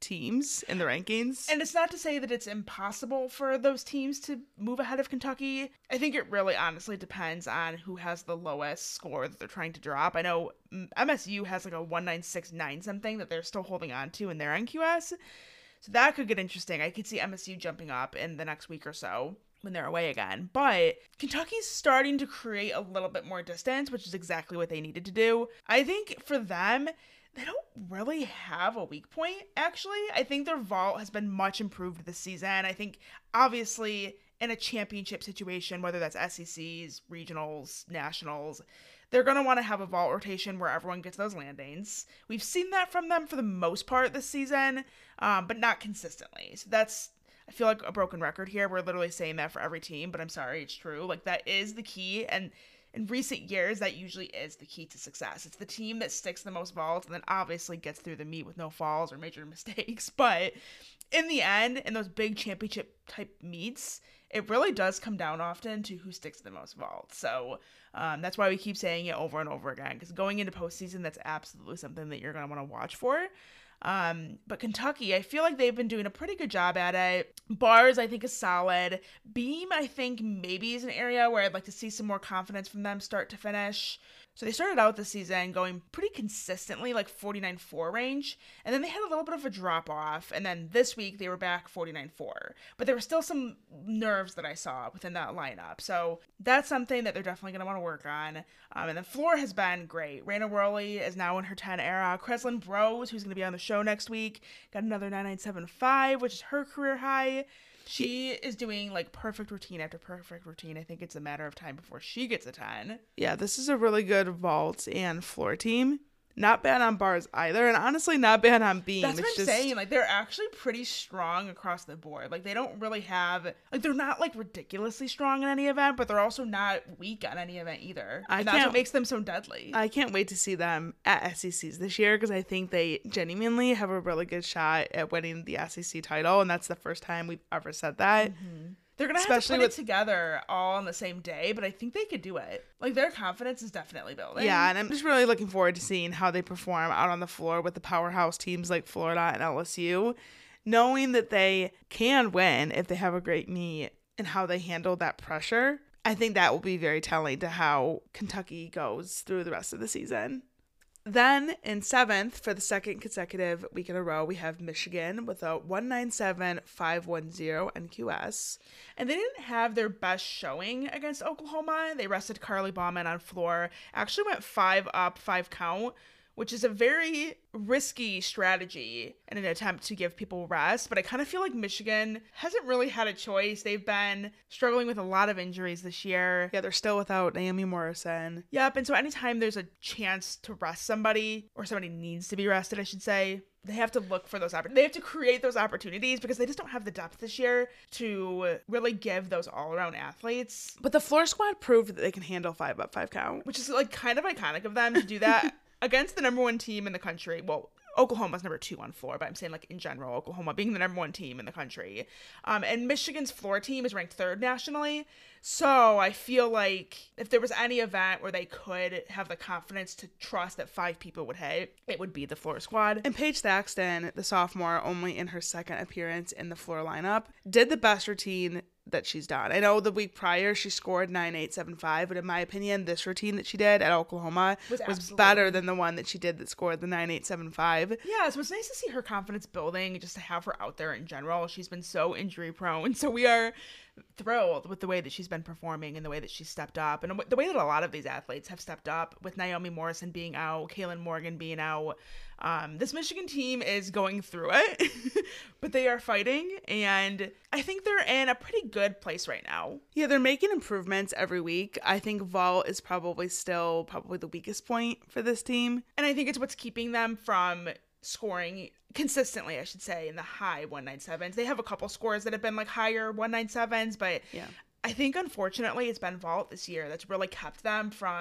Speaker 1: teams in the rankings.
Speaker 2: And it's not to say that it's impossible for those teams to move ahead of Kentucky. I think it really honestly depends on who has the lowest score that they're trying to drop. I know M S U has like a one nine six nine something that they're still holding on to in their N Q S. So that could get interesting. I could see M S U jumping up in the next week or so when they're away again. But Kentucky's starting to create a little bit more distance, which is exactly what they needed to do. I think for them, they don't really have a weak point, actually. I think their vault has been much improved this season. I think, obviously, in a championship situation, whether that's S E Cs, regionals, nationals, they're going to want to have a vault rotation where everyone gets those landings. We've seen that from them for the most part this season, um, but not consistently. So that's, I feel like a broken record here. We're literally saying that for every team, but I'm sorry, it's true. Like, that is the key, and in recent years, that usually is the key to success. It's the team that sticks the most vaults and then obviously gets through the meet with no falls or major mistakes. But in the end, in those big championship type meets, it really does come down often to who sticks the most vaults. So um, that's why we keep saying it over and over again, because going into postseason, that's absolutely something that you're going to want to watch for. Um, but Kentucky, I feel like they've been doing a pretty good job at it. Bars, I think, is solid. Beam, I think, maybe is an area where I'd like to see some more confidence from them start to finish. So they started out the season going pretty consistently, like forty-nine four range, and then they had a little bit of a drop off, and then this week they were back forty-nine four. But there were still some nerves that I saw within that lineup, so that's something that they're definitely going to want to work on. Um, and the floor has been great. Raina Worley is now in her ten era. Creslin Bros, who's going to be on the show next week, got another nine nine seven five, which is her career high. She is doing like perfect routine after perfect routine. I think it's a matter of time before she gets a ten.
Speaker 1: Yeah, this is a really good vault and floor team. Not bad on bars either, and honestly not bad on beam.
Speaker 2: That's what
Speaker 1: it's
Speaker 2: I'm
Speaker 1: just
Speaker 2: saying. Like, they're actually pretty strong across the board. Like, they don't really have, like, they're not like ridiculously strong in any event, but they're also not weak on any event either.
Speaker 1: I
Speaker 2: And that's
Speaker 1: can't-
Speaker 2: what makes them so deadly.
Speaker 1: I can't wait to see them at S E Cs this year, because I think they genuinely have a really good shot at winning the S E C title, and that's the first time we've ever said that.
Speaker 2: Mm-hmm. They're going to have
Speaker 1: Especially
Speaker 2: to put
Speaker 1: with-
Speaker 2: it together all on the same day, but I think they could do it. Like, their confidence is definitely building.
Speaker 1: Yeah, and I'm just really looking forward to seeing how they perform out on the floor with the powerhouse teams like Florida and L S U, knowing that they can win if they have a great meet and how they handle that pressure. I think that will be very telling to how Kentucky goes through the rest of the season. Then in seventh, for the second consecutive week in a row, we have Michigan with a one nine seven five one zero N Q S.
Speaker 2: And they didn't have their best showing against Oklahoma. They rested Carly Bauman on floor. Actually went five up, five count, which is a very risky strategy in an attempt to give people rest. But I kind of feel like Michigan hasn't really had a choice. They've been struggling with a lot of injuries this year.
Speaker 1: Yeah, they're still without Naomi Morrison.
Speaker 2: Yep, and so anytime there's a chance to rest somebody, or somebody needs to be rested, I should say, they have to look for those opportunities. They have to create those opportunities because they just don't have the depth this year to really give those all-around athletes,
Speaker 1: But the floor squad proved that they can handle five up, five count.
Speaker 2: which is like kind of iconic of them to do that against the number one team in the country. Well, Oklahoma's number two on floor, but I'm saying like in general, Oklahoma being the number one team in the country. Um, and Michigan's floor team is ranked third nationally. So I feel like if there was any event where they could have the confidence to trust that five people would hit, it would be the floor squad.
Speaker 1: And Paige Thaxton, the sophomore, only in her second appearance in the floor lineup, did the best routine that she's done. I know the week prior she scored nine eight seven five, but in my opinion, this routine that she did at Oklahoma
Speaker 2: Was
Speaker 1: was,
Speaker 2: absolutely-
Speaker 1: better than the one that she did that scored the nine eight seven five.
Speaker 2: Yeah, so it's nice to see her confidence building, just to have her out there in general. She's been so injury prone, so we are thrilled with the way that she's been performing and the way that she's stepped up, and the way that a lot of these athletes have stepped up, with Naomi Morrison being out, Kaylin Morgan being out. Um, this Michigan team is going through it, but they are fighting, and I think they're in a pretty good place right now.
Speaker 1: Yeah, they're making improvements every week. I think vault is probably still probably the weakest point for this team.
Speaker 2: And I think it's what's keeping them from scoring consistently, I should say, in the high one ninety-sevens. They have a couple scores that have been like higher one ninety-sevens, but
Speaker 1: Yeah.
Speaker 2: I think unfortunately it's been vault this year that's really kept them from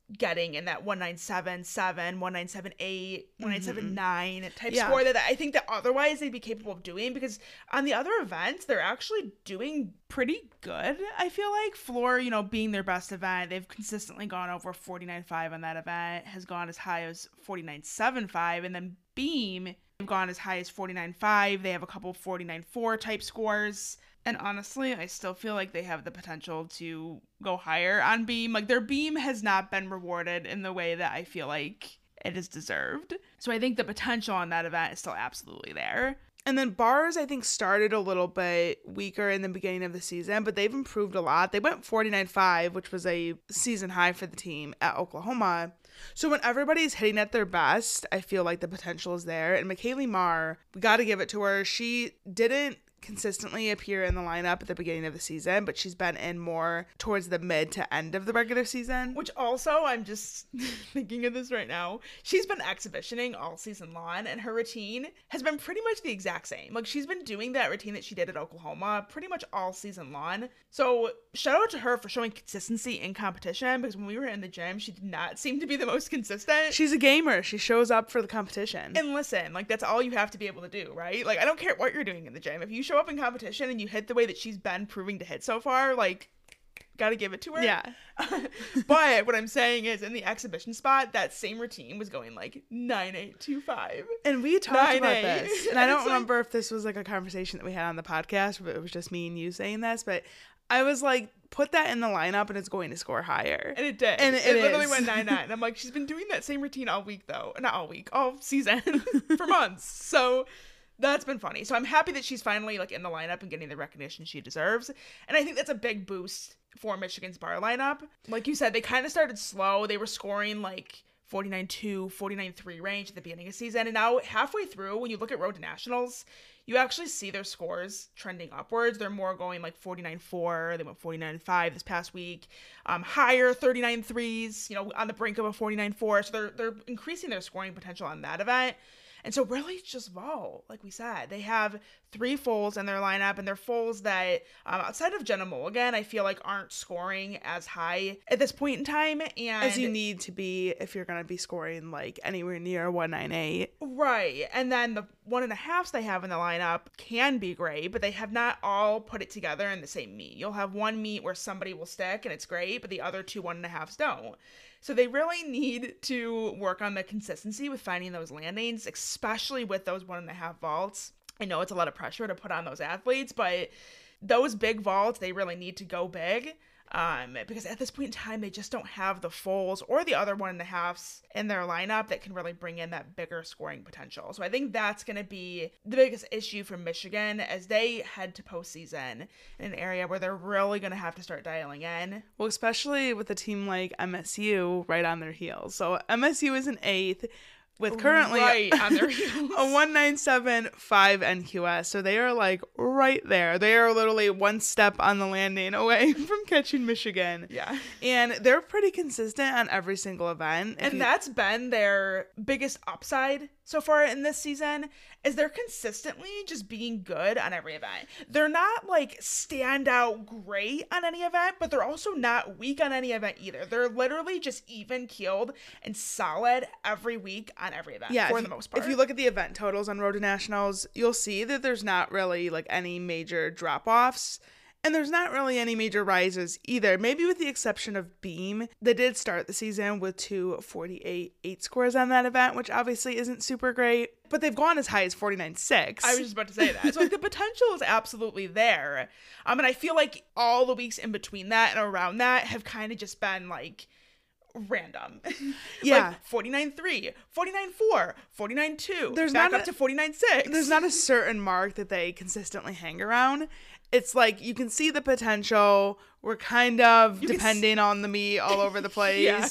Speaker 2: getting in that one nine seven seven, one nine seven eight, one nine seven nine mm-hmm. type
Speaker 1: yeah.
Speaker 2: score that I think that otherwise they'd be capable of doing, because on the other events, they're actually doing pretty good, I feel like. Floor, you know, being their best event, they've consistently gone over forty-nine five on that event, has gone as high as forty-nine seven five, and then Beam, they've gone as high as forty-nine five. They have a couple forty-nine four type scores. And honestly, I still feel like they have the potential to go higher on Beam. Like, their Beam has not been rewarded in the way that I feel like it is deserved. So I think the potential on that event is still absolutely there.
Speaker 1: And then bars, I think, started a little bit weaker in the beginning of the season, but they've improved a lot. They went forty-nine five, which was a season high for the team at Oklahoma. So when everybody's hitting at their best, I feel like the potential is there. And McKaylee Marr, we got to give it to her. She didn't consistently appear in the lineup at the beginning of the season, but she's been in more towards the mid to end of the regular season.
Speaker 2: Which also, I'm just thinking of this right now, she's been exhibitioning all season long, and her routine has been pretty much the exact same. Like, she's been doing that routine that she did at Oklahoma pretty much all season long. So shout out to her for showing consistency in competition, because when we were in the gym, she did not seem to be the most consistent.
Speaker 1: She's a gamer. She shows up for the competition.
Speaker 2: And listen, like, that's all you have to be able to do, right? Like, I don't care what you're doing in the gym. If you show up in competition and you hit the way that she's been proving to hit so far, like, gotta give it to her.
Speaker 1: Yeah.
Speaker 2: But what I'm saying is, in the exhibition spot, that same routine was going like nine eight two five.
Speaker 1: And we talked about
Speaker 2: nine eight.
Speaker 1: this. And I don't remember like, if this was like a conversation that we had on the podcast, but it was just me and you saying this, but I was like, put that in the lineup and it's going to score higher.
Speaker 2: And it did.
Speaker 1: And it,
Speaker 2: it,
Speaker 1: it
Speaker 2: literally
Speaker 1: is.
Speaker 2: went nine nine. I'm like, she's been doing that same routine all week, though. Not all week, all season for months. So that's been funny. So I'm happy that she's finally like in the lineup and getting the recognition she deserves. And I think that's a big boost for Michigan's bar lineup. Like you said, they kind of started slow. They were scoring like forty-nine two, forty-nine three range at the beginning of the season. And now halfway through, when you look at Road to Nationals, you actually see their scores trending upwards. They're more going like forty-nine four. They went forty-nine five this past week. Um, higher thirty-nine threes, you know, on the brink of a forty-nine four. So they're they're increasing their scoring potential on that event. And so really it's just Vol, like we said. They have three fulls in their lineup, and they're fulls that, um, outside of Jenna Mulligan, I feel like aren't scoring as high at this point in time. And
Speaker 1: as you need to be if you're going to be scoring like anywhere near one ninety-eight.
Speaker 2: Right. And then the one and a halves they have in the lineup can be great, but they have not all put it together in the same meet. You'll have one meet where somebody will stick and it's great, but the other two one and a halves don't. So they really need to work on the consistency with finding those landings, especially with those one and a half vaults. I know it's a lot of pressure to put on those athletes, but those big vaults, they really need to go big. Um, because at this point in time, they just don't have the fulls or the other one and a halves in their lineup that can really bring in that bigger scoring potential. So I think that's going to be the biggest issue for Michigan as they head to postseason in an area where they're really going to have to start dialing in.
Speaker 1: Well, especially with a team like M S U right on their heels. So M S U is an eighth with currently
Speaker 2: right on their heels.
Speaker 1: a one nine seven five N Q S. So they are like right there. They are literally one step on the landing away from catching Michigan.
Speaker 2: Yeah.
Speaker 1: And they're pretty consistent on every single event. If
Speaker 2: And
Speaker 1: you-
Speaker 2: that's been their biggest upside so far in this season, is they're consistently just being good on every event. They're not like stand out great on any event, but they're also not weak on any event either. They're literally just even keeled and solid every week on every event,
Speaker 1: yeah,
Speaker 2: for
Speaker 1: if
Speaker 2: the
Speaker 1: you-
Speaker 2: most part.
Speaker 1: If you look at the event totals on Road to Nationals, you'll see that there's not really like any major drop-offs. And there's not really any major rises either, maybe with the exception of Beam. They did start the season with two forty-eight eight scores on that event, which obviously isn't super great, but they've gone as high as forty-nine six.
Speaker 2: I was just about to say that. So like, the potential is absolutely there. Um, and I feel like all the weeks in between that and around that have kind of just been like random.
Speaker 1: Yeah.
Speaker 2: Like forty-nine three, forty-nine four, forty-nine two,
Speaker 1: There's
Speaker 2: back
Speaker 1: not
Speaker 2: up
Speaker 1: a-
Speaker 2: to forty-nine six.
Speaker 1: There's not a certain mark that they consistently hang around. It's like you can see the potential. We're kind of
Speaker 2: You can
Speaker 1: depending on the meet all over the place.
Speaker 2: Yeah.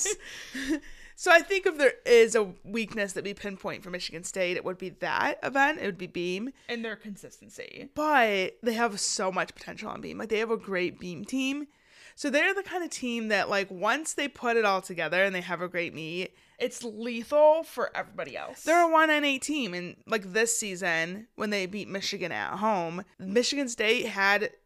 Speaker 1: So I think if there is a weakness that we pinpoint for Michigan State, it would be that event. It would be Beam.
Speaker 2: And their consistency.
Speaker 1: But they have so much potential on Beam. Like, they have a great Beam team. So they're the kind of team that, like, once they put it all together and they have a great meet,
Speaker 2: It's lethal for everybody else.
Speaker 1: they're a one N eight team. And, like, this season, when they beat Michigan at home, Michigan State had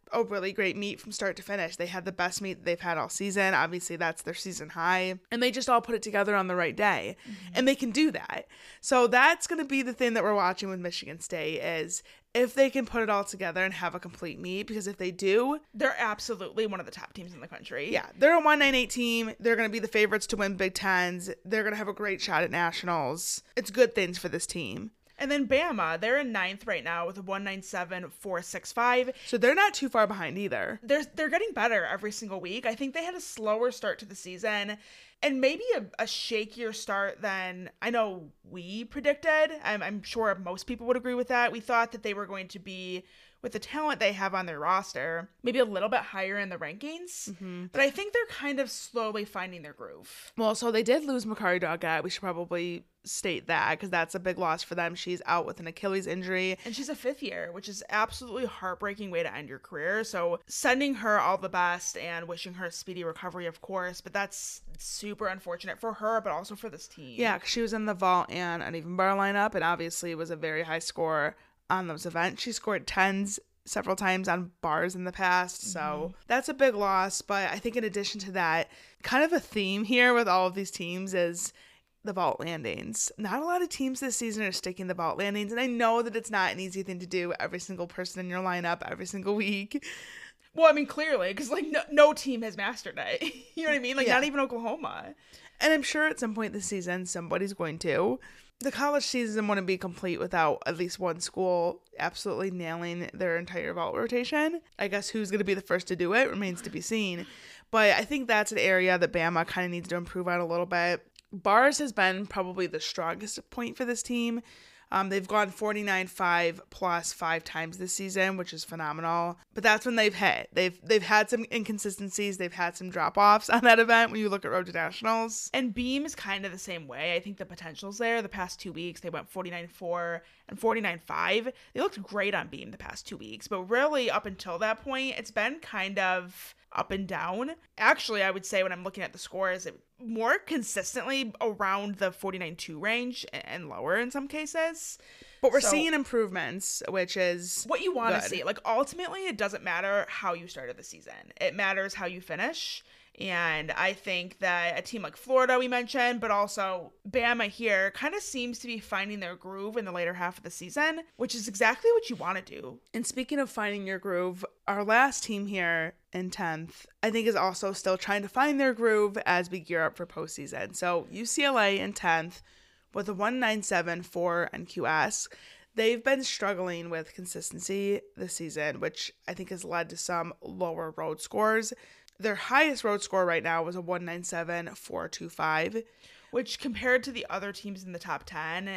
Speaker 1: a really great meet from start to finish. They had the best meet they've had all season. Obviously, that's their season high. And they just all put it together on the right day. Mm-hmm. And they can do that. So that's going to be the thing that we're watching with Michigan State is if they can put it all together and have a complete meet. Because if they do,
Speaker 2: they're absolutely one of the top teams in the country.
Speaker 1: Yeah. They're a one ninety-eight team. They're going to be the favorites to win Big Tens. They're going to have a great shot at nationals. It's good things for this team.
Speaker 2: And then Bama, they're in ninth right now with a one ninety-seven point four six five.
Speaker 1: So they're not too far behind either.
Speaker 2: They're, they're getting better every single week. I think they had a slower start to the season and maybe a, a shakier start than I know we predicted. I'm, I'm sure most people would agree with that. We thought that they were going to be, with the talent they have on their roster, maybe a little bit higher in the rankings. Mm-hmm. But I think they're kind of slowly finding their groove.
Speaker 1: Well, so they did lose Makari Doggett. We should probably state that because that's a big loss for them. She's out with an Achilles injury.
Speaker 2: And she's a fifth year, which is absolutely heartbreaking way to end your career. So sending her all the best and wishing her a speedy recovery, of course. But that's super unfortunate for her, but also for this team.
Speaker 1: Yeah, because she was in the vault and an even bar lineup and obviously was a very high score on those events. She scored tens several times on bars in the past, so mm-hmm. that's a big loss. But I think in addition to that, kind of a theme here with all of these teams is the vault landings. Not a lot of teams this season are sticking the vault landings, and I know that it's not an easy thing to do, every single person in your lineup every single week.
Speaker 2: Well, I mean, clearly, because like no, no team has mastered it. You know what I mean? Like
Speaker 1: yeah.
Speaker 2: Not even Oklahoma.
Speaker 1: And I'm sure at some point this season somebody's going to. The college season wouldn't be complete without at least one school absolutely nailing their entire vault rotation. I guess who's going to be the first to do it remains to be seen. But I think that's an area that Bama kind of needs to improve on a little bit. Bars has been probably the strongest point for this team. Um, they've gone forty-nine five plus five times this season, which is phenomenal. But that's when they've hit. They've they've had some inconsistencies. They've had some drop-offs on that event when you look at Road to Nationals.
Speaker 2: And Beam is kind of the same way. I think the potential's there. The past two weeks, they went forty-nine four and forty-nine five. They looked great on Beam the past two weeks. But really, up until that point, it's been kind of up and down. Actually, I would say when I'm looking at the scores, it more consistently around the forty-nine two range and lower in some cases.
Speaker 1: But we're
Speaker 2: so,
Speaker 1: seeing improvements, which is
Speaker 2: what you want to see. Like, ultimately, it doesn't matter how you started the season. It matters how you finish. And I think that a team like Florida, we mentioned, but also Bama here kind of seems to be finding their groove in the later half of the season, which is exactly what you want to do.
Speaker 1: And speaking of finding your groove, our last team here in tenth, I think is also still trying to find their groove as we gear up for postseason. So U C L A in tenth with a one ninety-seven for N Q S. They've been struggling with consistency this season, which I think has led to some lower road scores. Their highest road score right now was a one ninety-seven point four two five.
Speaker 2: Which compared to the other teams in the top ten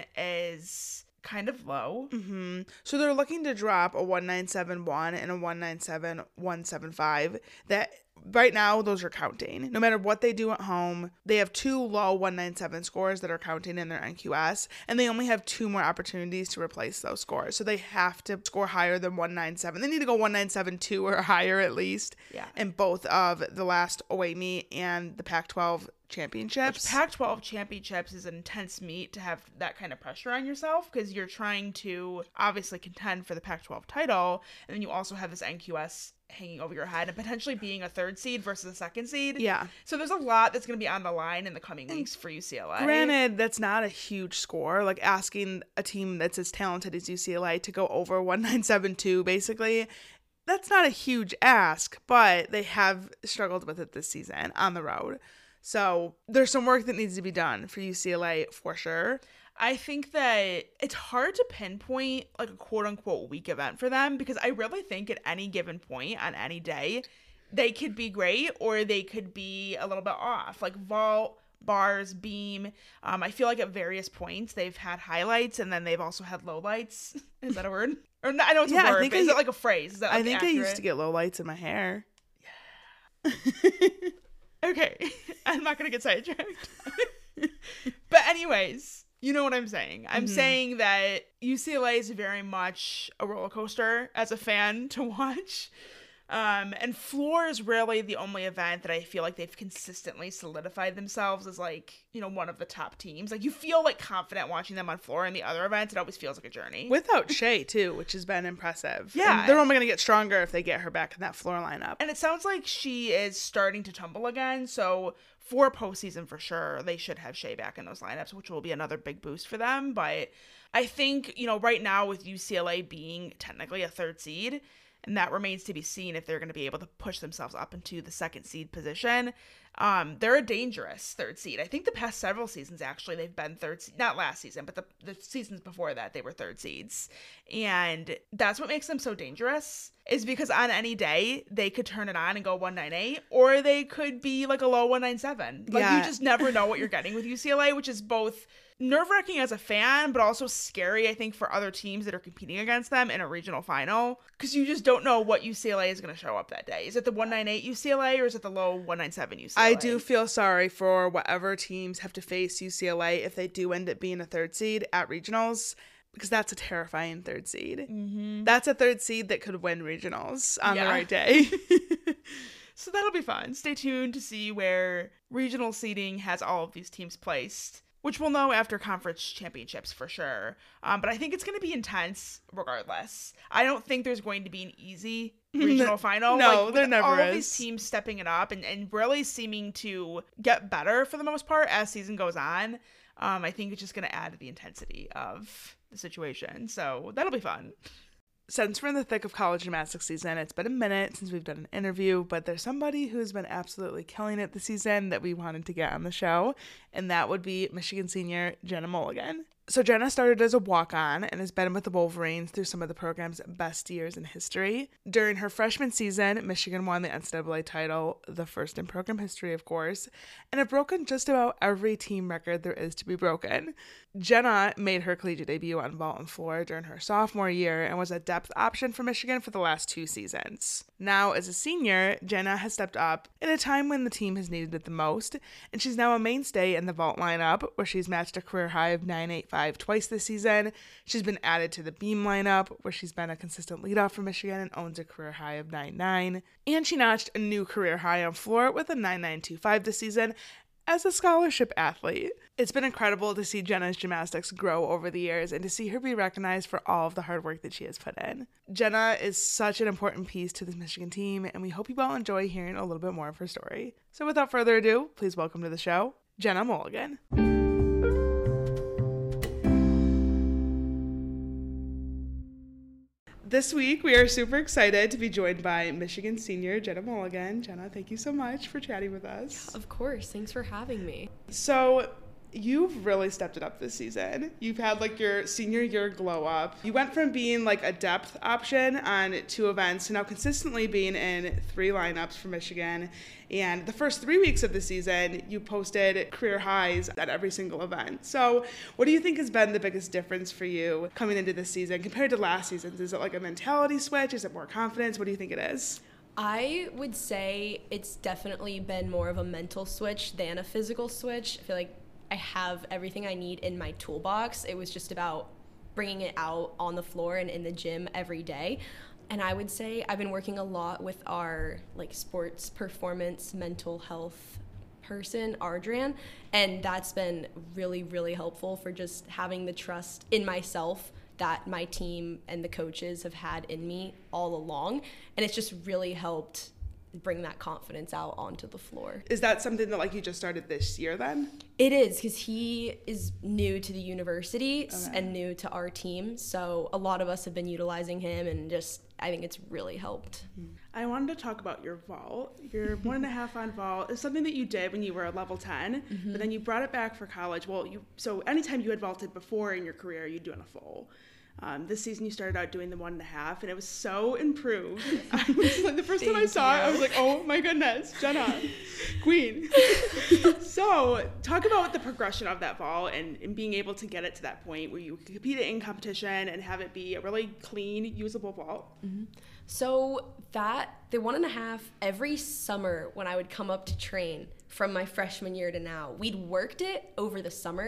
Speaker 2: is kind of low.
Speaker 1: Mm-hmm. So they're looking to drop a one ninety-seven point one and a one ninety-seven point one seven five. That right now, those are counting. No matter what they do at home, they have two low one ninety-seven scores that are counting in their N Q S, and they only have two more opportunities to replace those scores. So they have to score higher than one ninety-seven. They need to go one ninety-seven point two or higher at least
Speaker 2: yeah.
Speaker 1: in both of the last away meet and the Pac twelve championships.
Speaker 2: Which Pac twelve championships is an intense meet to have that kind of pressure on yourself because you're trying to obviously contend for the Pac twelve title, and then you also have this N Q S hanging over your head and potentially being a third seed versus a second seed.
Speaker 1: Yeah.
Speaker 2: So there's a lot that's going to be on the line in the coming weeks for U C L A.
Speaker 1: Granted, that's not a huge score. Like asking a team that's as talented as U C L A to go over one ninety-seven point two, basically, that's not a huge ask, but they have struggled with it this season on the road. So there's some work that needs to be done for U C L A for sure.
Speaker 2: I think that it's hard to pinpoint like a quote unquote weak event for them because I really think at any given point on any day, they could be great or they could be a little bit off. Like vault, bars, beam. Um, I feel like at various points they've had highlights and then they've also had lowlights. Is that a word? Or no, I know it's
Speaker 1: yeah,
Speaker 2: a word,
Speaker 1: I think
Speaker 2: but
Speaker 1: I,
Speaker 2: is it like a phrase? Is that like
Speaker 1: I think
Speaker 2: accurate?
Speaker 1: I used to get lowlights in my hair.
Speaker 2: Yeah. Okay. I'm not going to get sidetracked. But anyways, you know what I'm saying. I'm mm-hmm. saying that U C L A is very much a roller coaster as a fan to watch. Um, and floor is really the only event that I feel like they've consistently solidified themselves as like, you know, one of the top teams. Like you feel like confident watching them on floor. In the other events, it always feels like a journey.
Speaker 1: Without Shay too, which has been impressive.
Speaker 2: Yeah.
Speaker 1: And they're only going to get stronger if they get her back in that floor lineup.
Speaker 2: And it sounds like she is starting to tumble again. So for postseason for sure, they should have Shay back in those lineups, which will be another big boost for them. But I think, you know, right now with U C L A being technically a third seed, and that remains to be seen if they're going to be able to push themselves up into the second seed position. Um, they're a dangerous third seed. I think the past several seasons, actually, they've been third seed. Not last season, but the, the seasons before that, they were third seeds. And that's what makes them so dangerous, is because on any day, they could turn it on and go one ninety-eight, or they could be like a low one ninety-seven. Like,
Speaker 1: Yeah.
Speaker 2: you just never know what you're getting with U C L A, which is both nerve-wracking as a fan, but also scary, I think, for other teams that are competing against them in a regional final, because you just don't know what U C L A is going to show up that day. Is it the one ninety-eight U C L A, or is it the low one ninety-seven U C L A?
Speaker 1: I do feel sorry for whatever teams have to face U C L A if they do end up being a third seed at regionals, because that's a terrifying third seed.
Speaker 2: Mm-hmm.
Speaker 1: That's a third seed that could win regionals on
Speaker 2: Yeah.
Speaker 1: the right day.
Speaker 2: So that'll be fun. Stay tuned to see where regional seeding has all of these teams placed, which we'll know after conference championships for sure. Um, but I think it's going to be intense regardless. I don't think there's going to be an easy regional final.
Speaker 1: No,
Speaker 2: like,
Speaker 1: there
Speaker 2: with
Speaker 1: never
Speaker 2: all
Speaker 1: is.
Speaker 2: of these teams stepping it up and, and really seeming to get better for the most part as season goes on. Um, I think it's just going to add to the intensity of the situation. So that'll be fun.
Speaker 1: Since we're in the thick of college gymnastics season, it's been a minute since we've done an interview, but there's somebody who's been absolutely killing it this season that we wanted to get on the show, and that would be Michigan senior Jenna Mulligan. So Jenna started as a walk-on and has been with the Wolverines through some of the program's best years in history. During her freshman season, Michigan won the N C double A title, the first in program history, of course, and have broken just about every team record there is to be broken. Jenna made her collegiate debut on vault and floor during her sophomore year and was a depth option for Michigan for the last two seasons. Now, as a senior, Jenna has stepped up in a time when the team has needed it the most, and she's now a mainstay in the vault lineup, where she's matched a career high of nine eighty-five twice this season. She's been added to the beam lineup, where she's been a consistent leadoff for Michigan and owns a career high of nine nine. And she notched a new career high on floor with a nine nine two five this season as a scholarship athlete. It's been incredible to see Jenna's gymnastics grow over the years and to see her be recognized for all of the hard work that she has put in. Jenna is such an important piece to this Michigan team, and we hope you all enjoy hearing a little bit more of her story. So without further ado, please welcome to the show, Jenna Mulligan. This week, we are super excited to be joined by Michigan senior Jenna Mulligan. Jenna, thank you so much for chatting with us.
Speaker 4: Of course. Thanks for having me.
Speaker 1: So, you've really stepped it up this season. You've had like your senior year glow up. You went from being like a depth option on two events to now consistently being in three lineups for Michigan. And the first three weeks of the season, you posted career highs at every single event. So what do you think has been the biggest difference for you coming into this season compared to last season's? Is it like a mentality switch? Is it more confidence? What do you think it is?
Speaker 4: I would say it's definitely been more of a mental switch than a physical switch. I feel like I have everything I need in my toolbox. It was just about bringing it out on the floor and in the gym every day. And I would say I've been working a lot with our like sports performance mental health person, Ardran, and that's been really, really helpful for just having the trust in myself that my team and the coaches have had in me all along. And it's just really helped bring that confidence out onto the floor.
Speaker 1: Is that something that like you just started this year then?
Speaker 4: It is, because he is new to the university
Speaker 1: Okay.
Speaker 4: and new to our team. So a lot of us have been utilizing him, and just I think it's really helped.
Speaker 1: I wanted to talk about your vault. Your one and a half on vault is something that you did when you were a level ten,
Speaker 4: Mm-hmm.
Speaker 1: but then you brought it back for college. Well, you so anytime you had vaulted before in your career, you'd do on a full. Um, this season you started out doing the one and a half, and it was so improved. I was like, the first time I
Speaker 4: Thank
Speaker 1: saw it, I
Speaker 4: you.
Speaker 1: was like, oh my goodness, Jenna, queen. So talk about the progression of that vault and, and being able to get it to that point where you could compete in competition and have it be a really clean, usable vault.
Speaker 4: So that, the one and a half, every summer when I would come up to train from my freshman year to now, we'd worked it over the summer,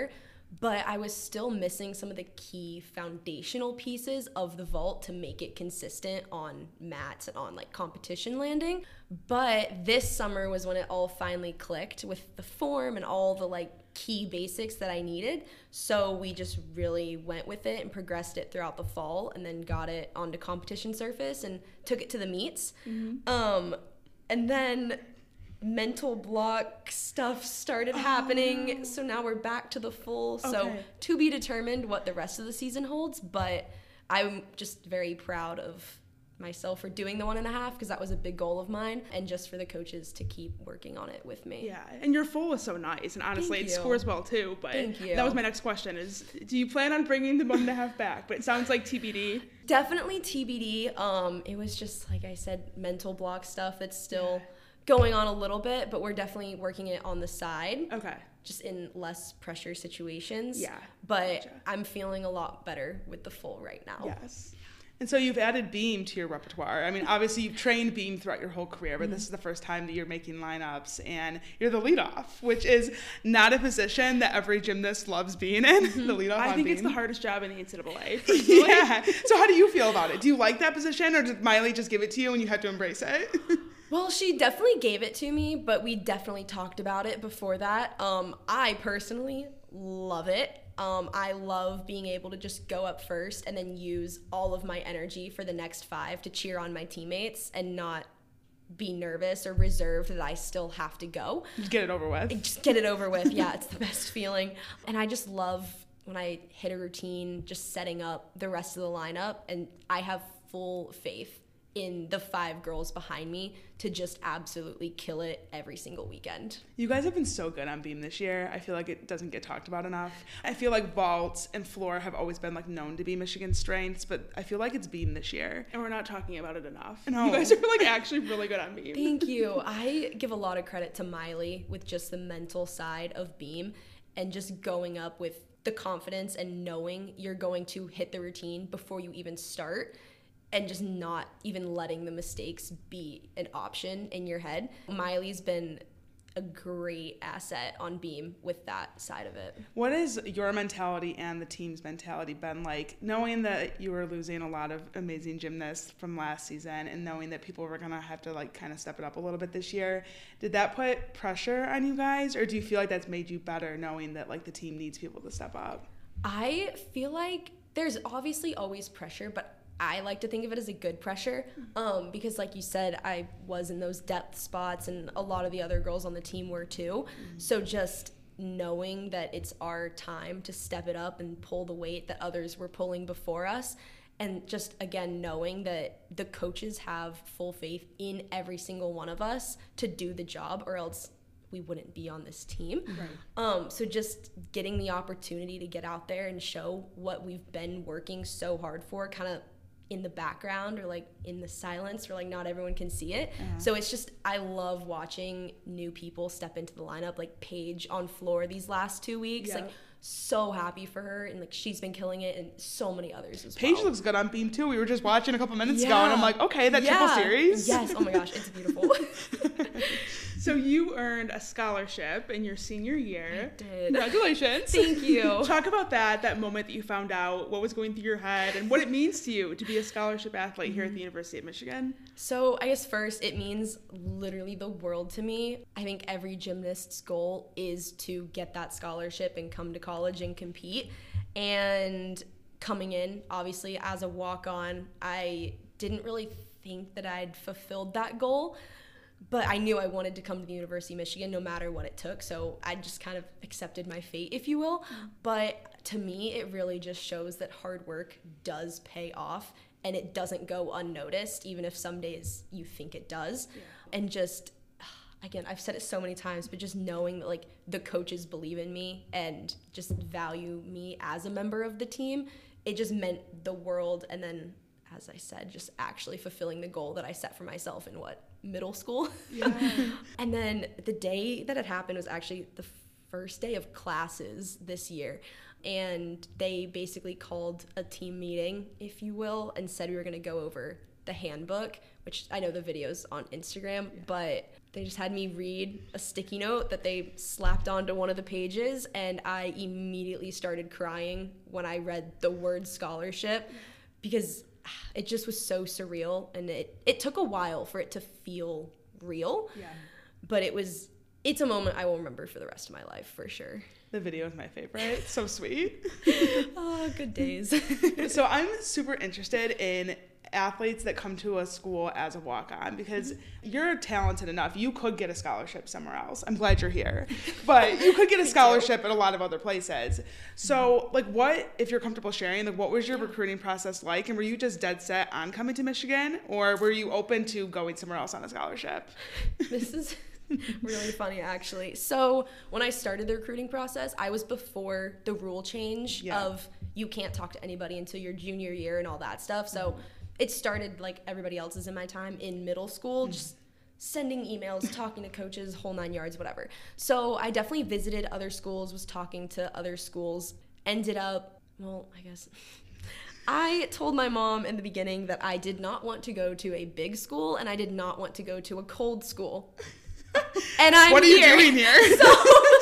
Speaker 4: but I was still missing some of the key foundational pieces of the vault to make it consistent on mats and on like competition landing. But this summer was when it all finally clicked with the form and all the like key basics that I needed. So we just really went with it and progressed it throughout the fall, and then got it onto competition surface and took it to the meets. Mm-hmm. Um, and then mental block stuff started happening, oh. so now we're back to the full. Okay. So to be determined what the rest of the season holds, but I'm just very proud of myself for doing the one and a half, because that was a big goal of mine, and just for the coaches to keep working on it with me.
Speaker 2: Yeah, and your full is so nice, and honestly it scores well too. But Thank you. That was my next question, is do you plan on bringing the one and a half back? But it sounds like T B D.
Speaker 4: Definitely T B D. Um, it was just, like I said, mental block stuff that's still yeah. going on a little bit, but we're definitely working it on the side.
Speaker 2: Okay.
Speaker 4: Just in less pressure situations.
Speaker 2: Yeah.
Speaker 4: But gotcha. I'm feeling a lot better with the full right now.
Speaker 2: Yes. And so you've added beam to your repertoire. I mean, obviously you've trained beam throughout your whole career, but mm-hmm. this is the first time that you're making lineups, and you're the leadoff, which is not a position that every gymnast loves being in. Mm-hmm. The leadoff I on think beam. It's the hardest job in the N C double A.
Speaker 1: Yeah. So how do you feel about it? Do you like that position, or did Miley just give it to you and you had to embrace it?
Speaker 4: Well, she definitely gave it to me, but we definitely talked about it before that. Um, I personally love it. Um, I love being able to just go up first and then use all of my energy for the next five to cheer on my teammates and not be nervous or reserved that I still have to go.
Speaker 1: Just get it over with.
Speaker 4: Just get it over with. Yeah, it's the best feeling. And I just love when I hit a routine, just setting up the rest of the lineup, and I have full faith in the five girls behind me to just absolutely kill it every single weekend.
Speaker 1: You guys have been so good on beam this year. I feel like it doesn't get talked about enough. I feel like vault and floor have always been like known to be Michigan's strengths, but I feel like it's beam this year.
Speaker 2: And we're not talking about it enough.
Speaker 1: No.
Speaker 2: You guys are like actually really good on beam.
Speaker 4: Thank you. I give a lot of credit to Miley with just the mental side of beam and just going up with the confidence and knowing you're going to hit the routine before you even start, and just not even letting the mistakes be an option in your head. Miley's been a great asset on beam with that side of it.
Speaker 1: What has your mentality and the team's mentality been like, knowing that you were losing a lot of amazing gymnasts from last season and knowing that people were gonna have to like kind of step it up a little bit this year? Did that put pressure on you guys, or do you feel like that's made you better knowing that like the team needs people to step up?
Speaker 4: I feel like there's obviously always pressure, but I like to think of it as a good pressure, um, because like you said, I was in those depth spots and a lot of the other girls on the team were too. Mm-hmm. So just knowing that it's our time to step it up and pull the weight that others were pulling before us, and just again knowing that the coaches have full faith in every single one of us to do the job, or else we wouldn't be on this team.
Speaker 1: Right.
Speaker 4: Um, so just getting the opportunity to get out there and show what we've been working so hard for, kind of in the background or like in the silence where like not everyone can see it. Uh-huh. So it's just, I love watching new people step into the lineup, like Paige on floor these last two weeks.
Speaker 1: Yeah.
Speaker 4: Like so happy for her, and like she's been killing it, and so many others as
Speaker 1: Paige
Speaker 4: well.
Speaker 1: looks good on beam too. We were just watching a couple minutes
Speaker 4: yeah.
Speaker 1: ago and I'm like, okay, that
Speaker 4: yeah.
Speaker 1: triple series.
Speaker 4: Yes, oh my gosh, it's beautiful.
Speaker 2: So you earned a scholarship in your senior year.
Speaker 4: I did.
Speaker 2: Congratulations.
Speaker 4: Thank you.
Speaker 2: Talk about that, that moment that you found out what was going through your head and what it means to you to be a scholarship athlete mm-hmm. here at the University of Michigan.
Speaker 4: So I guess first, it means literally the world to me. I think every gymnast's goal is to get that scholarship and come to college and compete. And coming in, obviously, as a walk-on, I didn't really think that I'd fulfilled that goal. But I knew I wanted to come to the University of Michigan no matter what it took, so I just kind of accepted my fate, if you will. Mm-hmm. But to me, it really just shows that hard work does pay off, and it doesn't go unnoticed, even if some days you think it does. Yeah. And just, again, I've said it so many times, but just knowing that like the coaches believe in me and just value me as a member of the team, it just meant the world. And then, as I said, just actually fulfilling the goal that I set for myself in what? Middle school.
Speaker 1: Yeah.
Speaker 4: And then the day that it happened was actually the first day of classes this year. And they basically called a team meeting, if you will, and said we were going to go over the handbook, which I know the video's on Instagram, yeah. but they just had me read a sticky note that they slapped onto one of the pages, and I immediately started crying when I read the word scholarship, because it just was so surreal, and it, it took a while for it to feel real, yeah. but it was, it's a moment I will remember for the rest of my life, for sure.
Speaker 1: The video is my favorite. So sweet.
Speaker 4: Oh, good days.
Speaker 1: So I'm super interested in athletes that come to a school as a walk-on, because you're talented enough. You could get a scholarship somewhere else. I'm glad you're here. But you could get a scholarship at a lot of other places. So, like, what, if you're comfortable sharing, like, what was your recruiting process like? And were you just dead set on coming to Michigan? Or were you open to going somewhere else on a scholarship?
Speaker 4: This is really funny, actually. So when I started the recruiting process, I was before the rule change yeah. of you can't talk to anybody until your junior year and all that stuff. So mm-hmm. it started like everybody else's in my time in middle school, mm-hmm. just sending emails, talking to coaches, whole nine yards, whatever. So I definitely visited other schools, was talking to other schools, ended up, well, I guess... I told my mom in the beginning that I did not want to go to a big school, and I did not want to go to a cold school. And I'm
Speaker 1: What are
Speaker 4: here.
Speaker 1: you doing here?
Speaker 4: So,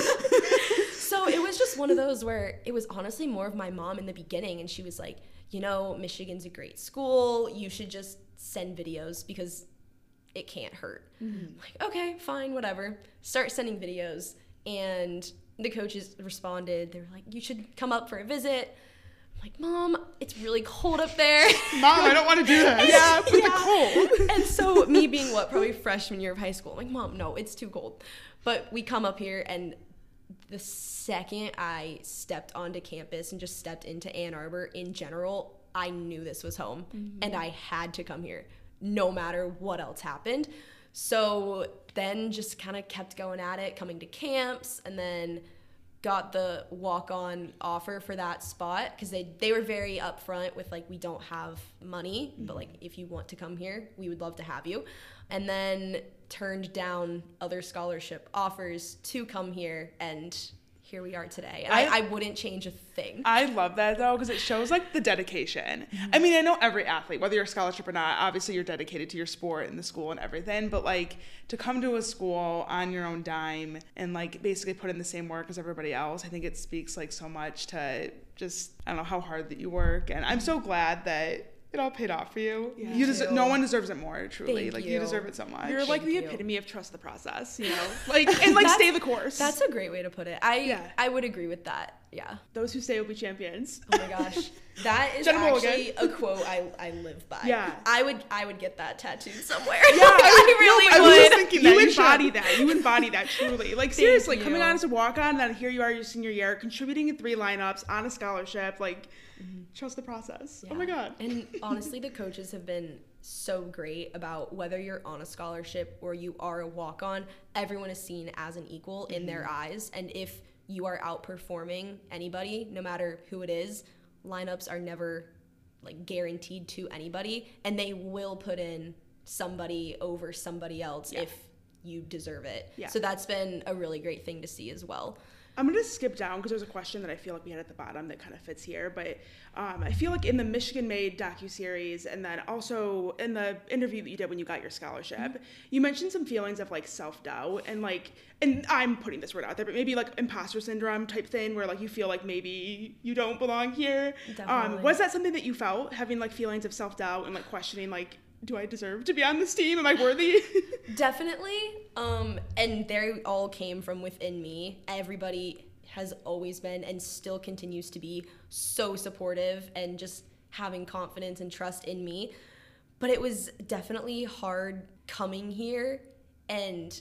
Speaker 4: so it was just one of those where it was honestly more of my mom in the beginning, and she was like, you know, Michigan's a great school. You should just send videos because it can't hurt. Mm-hmm. I'm like, okay, fine, whatever. Start sending videos, and the coaches responded. They were like, you should come up for a visit. I'm like, Mom, it's really cold up there.
Speaker 1: Mom, I don't want to do this.
Speaker 4: Yeah, but yeah. the cold. And so me being, what, probably freshman year of high school, I'm like, Mom, no, it's too cold. But we come up here, and the second I stepped onto campus and just stepped into Ann Arbor in general, I knew this was home. Mm-hmm. And I had to come here no matter what else happened. So then just kind of kept going at it, coming to camps, and then got the walk-on offer for that spot because they, they were very upfront with, like, we don't have money, mm-hmm. but, like, if you want to come here, we would love to have you. And then turned down other scholarship offers to come here, and here we are today. And I, I, I wouldn't change a thing.
Speaker 1: I love that, though, because it shows, like, the dedication. Mm-hmm. I mean, I know every athlete, whether you're a scholarship or not, obviously you're dedicated to your sport and the school and everything, but, like, to come to a school on your own dime and, like, basically put in the same work as everybody else, I think it speaks, like, so much to just, I don't know, how hard that you work. And I'm so glad that it all paid off for you. Yeah. You deserve, no one deserves it more, truly.
Speaker 4: Thank
Speaker 1: like
Speaker 4: you.
Speaker 1: you deserve it so much.
Speaker 2: You're like
Speaker 4: Thank
Speaker 2: the
Speaker 4: you.
Speaker 2: epitome of trust the process, you know? Like and like stay the course.
Speaker 4: That's a great way to put it. I
Speaker 2: yeah.
Speaker 4: I would agree with that. Yeah.
Speaker 2: Those who stay will be champions.
Speaker 4: Oh my gosh. That is
Speaker 1: Jenna
Speaker 4: actually a quote I, I live by.
Speaker 2: Yeah.
Speaker 4: I would I would get that tattooed somewhere.
Speaker 1: Yeah,
Speaker 4: I really
Speaker 1: no, I
Speaker 4: would.
Speaker 1: was just thinking that
Speaker 2: you
Speaker 1: you
Speaker 2: embody
Speaker 1: should.
Speaker 2: that. You embody that truly. Like seriously,
Speaker 4: you.
Speaker 2: coming on as a walk-on, and then here you are your senior year, contributing in three lineups on a scholarship. Like, mm-hmm. trust the process.
Speaker 4: Yeah.
Speaker 2: Oh my god.
Speaker 4: And honestly, the coaches have been so great about whether you're on a scholarship or you are a walk-on. Everyone is seen as an equal mm-hmm. in their eyes, and if you are outperforming anybody, no matter who it is, lineups are never like guaranteed to anybody, and they will put in somebody over somebody else yeah. if you deserve it. Yeah. So that's been a really great thing to see as well.
Speaker 2: I'm going to skip down because there's a question that I feel like we had at the bottom that kind of fits here. But um, I feel like in the Michigan-made docuseries and then also in the interview that you did when you got your scholarship, mm-hmm. you mentioned some feelings of like self-doubt and like, and I'm putting this word out there, but maybe like imposter syndrome type thing where like you feel like maybe you don't belong here.
Speaker 4: Definitely.
Speaker 2: Um, was that something that you felt, having like feelings of self-doubt and like questioning like, do I deserve to be on this team? Am I worthy?
Speaker 4: Definitely. Um, and they all came from within me. Everybody has always been and still continues to be so supportive and just having confidence and trust in me. But it was definitely hard coming here and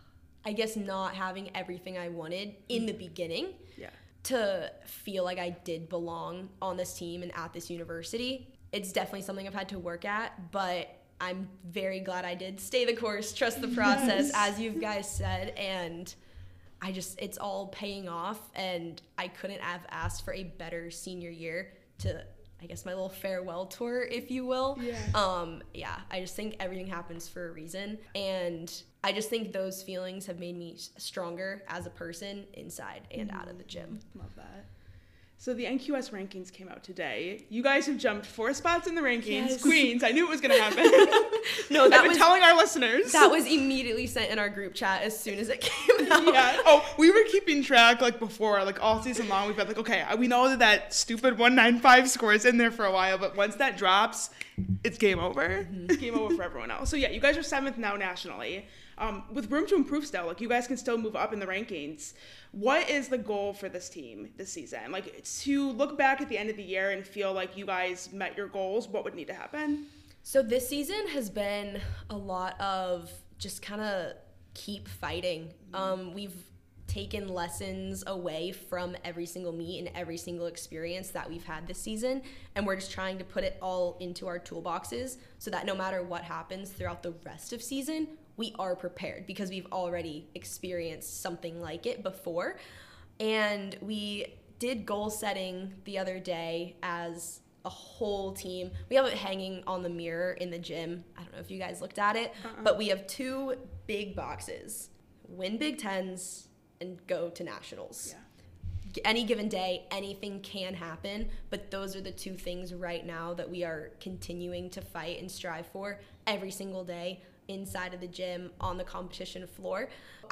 Speaker 4: I guess not having everything I wanted in the beginning.
Speaker 2: Yeah.
Speaker 4: To feel like I did belong on this team and at this university. It's definitely something I've had to work at, but I'm very glad I did stay the course, trust the process, yes. as you guys said, and I just, it's all paying off, and I couldn't have asked for a better senior year to, I guess, my little farewell tour, if you will.
Speaker 2: Yeah.
Speaker 4: Um, yeah, I just think everything happens for a reason, and I just think those feelings have made me stronger as a person inside and mm-hmm. out of the gym.
Speaker 2: Love that. So the N Q S rankings came out today. You guys have jumped four spots in the rankings.
Speaker 4: Yes.
Speaker 2: Queens, I knew it was going to happen.
Speaker 4: No, that
Speaker 2: I've been
Speaker 4: was
Speaker 2: telling our listeners.
Speaker 4: that was immediately sent in our group chat as soon as it came out.
Speaker 2: Yeah. Oh, we were keeping track like before, like all season long. We've been like, okay, we know that that stupid one ninety-five score is in there for a while, but once that drops, it's game over. Mm-hmm. It's game over for everyone else. So yeah, you guys are seventh now nationally, um, with room to improve still. Like you guys can still move up in the rankings. What is the goal for this team this season? Like to look back at the end of the year and feel like you guys met your goals. What would need to happen?
Speaker 4: So this season has been a lot of just kind of keep fighting. Um, we've taken lessons away from every single meet and every single experience that we've had this season, and we're just trying to put it all into our toolboxes so that no matter what happens throughout the rest of season, we are prepared because we've already experienced something like it before. And we did goal setting the other day as a whole team. We have it hanging on the mirror in the gym. I don't know if you guys looked at it, uh-uh. but we have two big boxes: win Big Tens and go to nationals. Yeah. Any given day, anything can happen, but those are the two things right now that we are continuing to fight and strive for every single day inside of the gym, on the competition floor.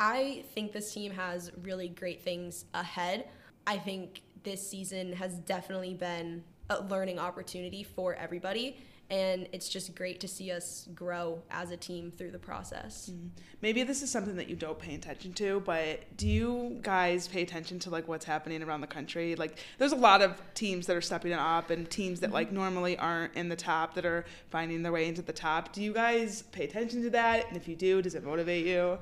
Speaker 4: I think this team has really great things ahead. I think this season has definitely been a learning opportunity for everybody, and it's just great to see us grow as a team through the process.
Speaker 2: Mm. Maybe this is something that you don't pay attention to, but do you guys pay attention to like what's happening around the country? Like there's a lot of teams that are stepping up and teams that like normally aren't in the top that are finding their way into the top. Do you guys pay attention to that? And if you do, does it motivate you?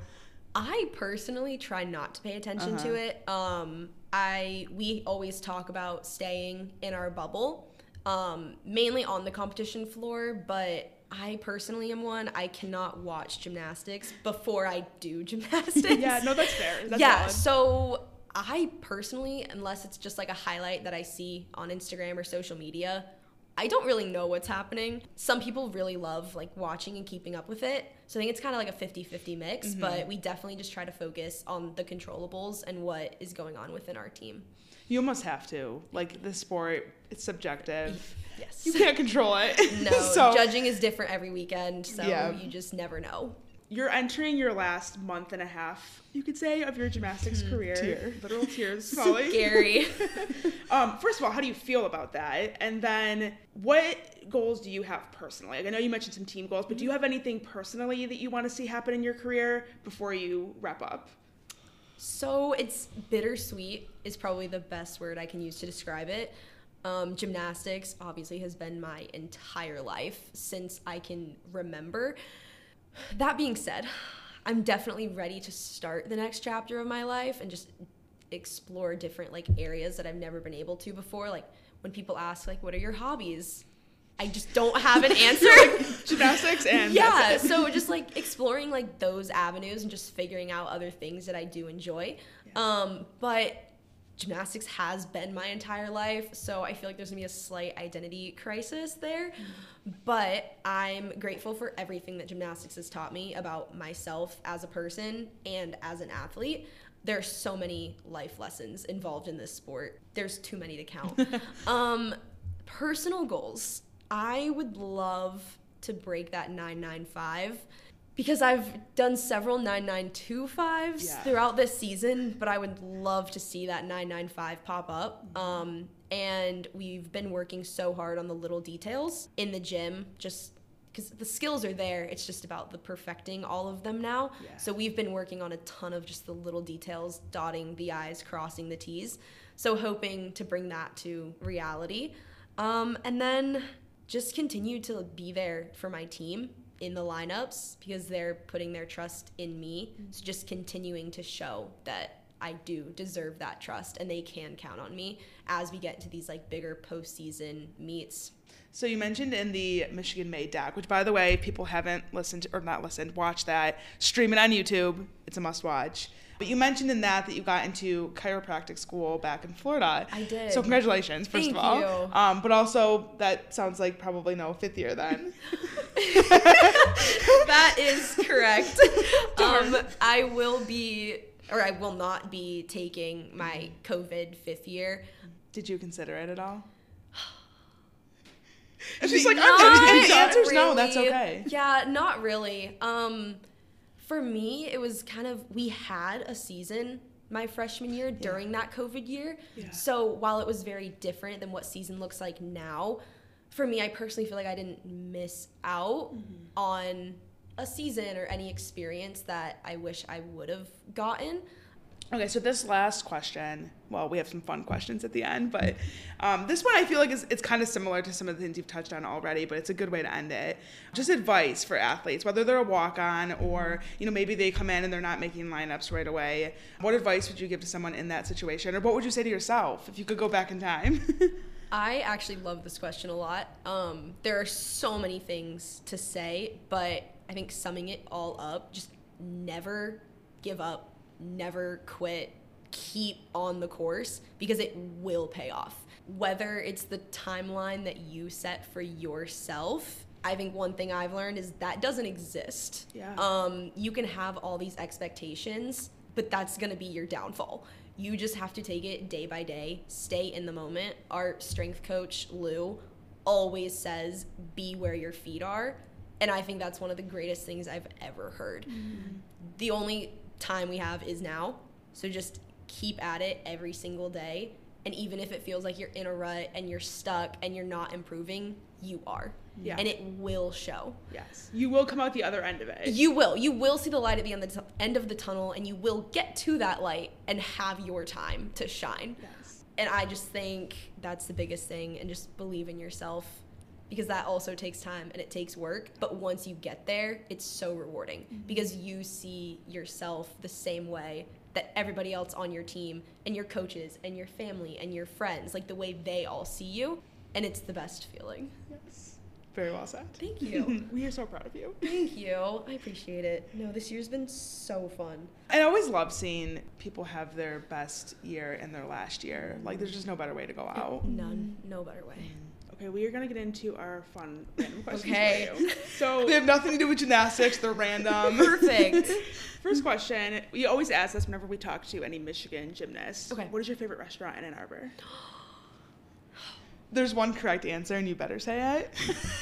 Speaker 4: I personally try not to pay attention uh-huh. to it. Um, I we always talk about staying in our bubble. Um, mainly on the competition floor, but I personally am one, I cannot watch gymnastics before I do gymnastics.
Speaker 2: Yeah, no, that's fair. That's
Speaker 4: yeah,
Speaker 2: valid.
Speaker 4: So I personally, unless it's just like a highlight that I see on Instagram or social media, I don't really know what's happening. Some people really love like watching and keeping up with it. So I think it's kind of like a fifty-fifty mix, mm-hmm. but we definitely just try to focus on the controllables and what is going on within our team.
Speaker 2: You almost have to. Like, the sport, it's subjective.
Speaker 4: Yes.
Speaker 2: You can't control it.
Speaker 4: No, so, judging is different every weekend, so yeah. you just never know.
Speaker 2: You're entering your last month and a half, you could say, of your gymnastics mm, career. Tear. Literal tears falling.
Speaker 4: Scary.
Speaker 2: um, first of all, how do you feel about that? And then what goals do you have personally? Like, I know you mentioned some team goals, but do you have anything personally that you want to see happen in your career before you wrap up?
Speaker 4: So it's bittersweet is probably the best word I can use to describe it. Um, gymnastics obviously has been my entire life since I can remember. That being said, I'm definitely ready to start the next chapter of my life and just explore different like areas that I've never been able to before. Like when people ask like, what are your hobbies? I just don't have an answer.
Speaker 2: Like gymnastics and
Speaker 4: yeah, so just like exploring like those avenues and just figuring out other things that I do enjoy. Yeah. Um, but gymnastics has been my entire life, so I feel like there's gonna be a slight identity crisis there. Mm-hmm. But I'm grateful for everything that gymnastics has taught me about myself as a person and as an athlete. There's so many life lessons involved in this sport. There's too many to count. um, personal goals. I would love to break that nine nine five because I've done several nine nine two fives yeah. throughout this season, but I would love to see that nine nine five pop up. Um, and we've been working so hard on the little details in the gym, just because the skills are there. It's just about the perfecting all of them now. Yeah. So we've been working on a ton of just the little details, dotting the I's, crossing the T's. So hoping to bring that to reality. Um, and then just continue to be there for my team in the lineups because they're putting their trust in me. So just continuing to show that I do deserve that trust and they can count on me as we get into these like bigger postseason meets.
Speaker 2: So you mentioned in the Michigan Made D A C, which by the way, people haven't listened or not listened, watch that, stream it on YouTube. It's a must watch. But you mentioned in that that you got into chiropractic school back in Florida.
Speaker 4: I did.
Speaker 2: So congratulations, first
Speaker 4: Thank
Speaker 2: of all.
Speaker 4: You.
Speaker 2: Um, but also, that sounds like probably no fifth year then.
Speaker 4: That is correct. um, I will be, or I will not be taking my COVID fifth year
Speaker 1: Did you consider it at all? It's just like,
Speaker 4: Not
Speaker 1: I'm the answer's no,
Speaker 4: really.
Speaker 1: that's okay.
Speaker 4: Yeah, not really. Um, for me, it was kind of, we had a season my freshman year during that COVID year.
Speaker 1: Yeah.
Speaker 4: So while it was very different than what season looks like now, for me, I personally feel like I didn't miss out mm-hmm. on a season or any experience that I wish I would have gotten.
Speaker 1: Okay, so this last question, well, we have some fun questions at the end, but um, this one I feel like is it's kind of similar to some of the things you've touched on already, but it's a good way to end it. Just advice for athletes, whether they're a walk-on or, you know, maybe they come in and they're not making lineups right away. What advice would you give to someone in that situation? Or what would you say to yourself if you could go back in time?
Speaker 4: I actually love this question a lot. Um, there are so many things to say, but I think summing it all up, just never give up. Never quit, keep on the course because it will pay off. Whether it's the timeline that you set for yourself, I think one thing I've learned is that doesn't exist.
Speaker 1: Yeah.
Speaker 4: Um, you can have all these expectations, but that's gonna be your downfall. You just have to take it day by day, stay in the moment. Our strength coach, Lou, always says, be where your feet are. And I think that's one of the greatest things I've ever heard. Mm-hmm. The only time we have is now, so just keep at it every single day, and even if it feels like you're in a rut and you're stuck and you're not improving, you are.
Speaker 2: Yeah.
Speaker 4: And it will show.
Speaker 2: Yes, you will come out the other end of it.
Speaker 4: You will you will see the light at the end of the, t- end of the tunnel, and you will get to that light and have your time to shine.
Speaker 2: Yes.
Speaker 4: And I just think that's the biggest thing, and just believe in yourself, because that also takes time and it takes work. But once you get there, it's so rewarding mm-hmm. because you see yourself the same way that everybody else on your team and your coaches and your family and your friends, like the way they all see you. And it's the best feeling.
Speaker 1: Yes. Very well said.
Speaker 4: Thank you.
Speaker 1: We are so proud of you.
Speaker 4: Thank you. I appreciate it. No, this year's been so fun.
Speaker 1: I always love seeing people have their best year in their last year. Like, there's just no better way to go out.
Speaker 4: None. No better way.
Speaker 2: Okay, we are going to get into our fun random questions
Speaker 4: Okay.
Speaker 2: for you. So
Speaker 1: they have nothing to do with gymnastics. They're random.
Speaker 4: Perfect.
Speaker 2: First question, we always ask this whenever we talk to any Michigan gymnast.
Speaker 4: Okay.
Speaker 2: What is your favorite restaurant in Ann Arbor?
Speaker 1: There's one correct answer, and you better say it.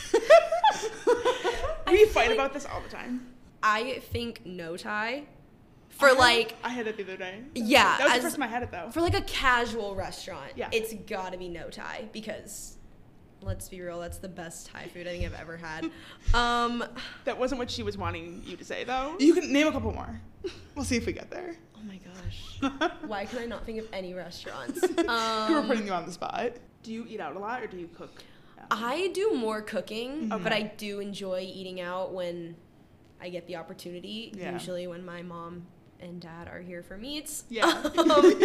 Speaker 2: We fight about this all the time.
Speaker 4: I think no tie. For
Speaker 2: I had,
Speaker 4: like,
Speaker 2: I had it the other day.
Speaker 4: yeah.
Speaker 2: That was
Speaker 4: as,
Speaker 2: the first time I had it though.
Speaker 4: For like a casual restaurant,
Speaker 2: Yeah.
Speaker 4: it's gotta be no tie, because let's be real, that's the best Thai food I think I've ever had. Um,
Speaker 2: That wasn't what she was wanting you to say though.
Speaker 1: You can name a couple more. We'll see if we get there.
Speaker 4: oh my gosh. Why can I not think of any restaurants? Um,
Speaker 1: We're putting you on the spot.
Speaker 2: Do you eat out a lot or do you cook?
Speaker 4: I do more cooking,
Speaker 2: Okay.
Speaker 4: but I do enjoy eating out when I get the opportunity,
Speaker 1: Yeah.
Speaker 4: usually when my mom and dad are here for meets.
Speaker 2: Yeah.
Speaker 4: Um,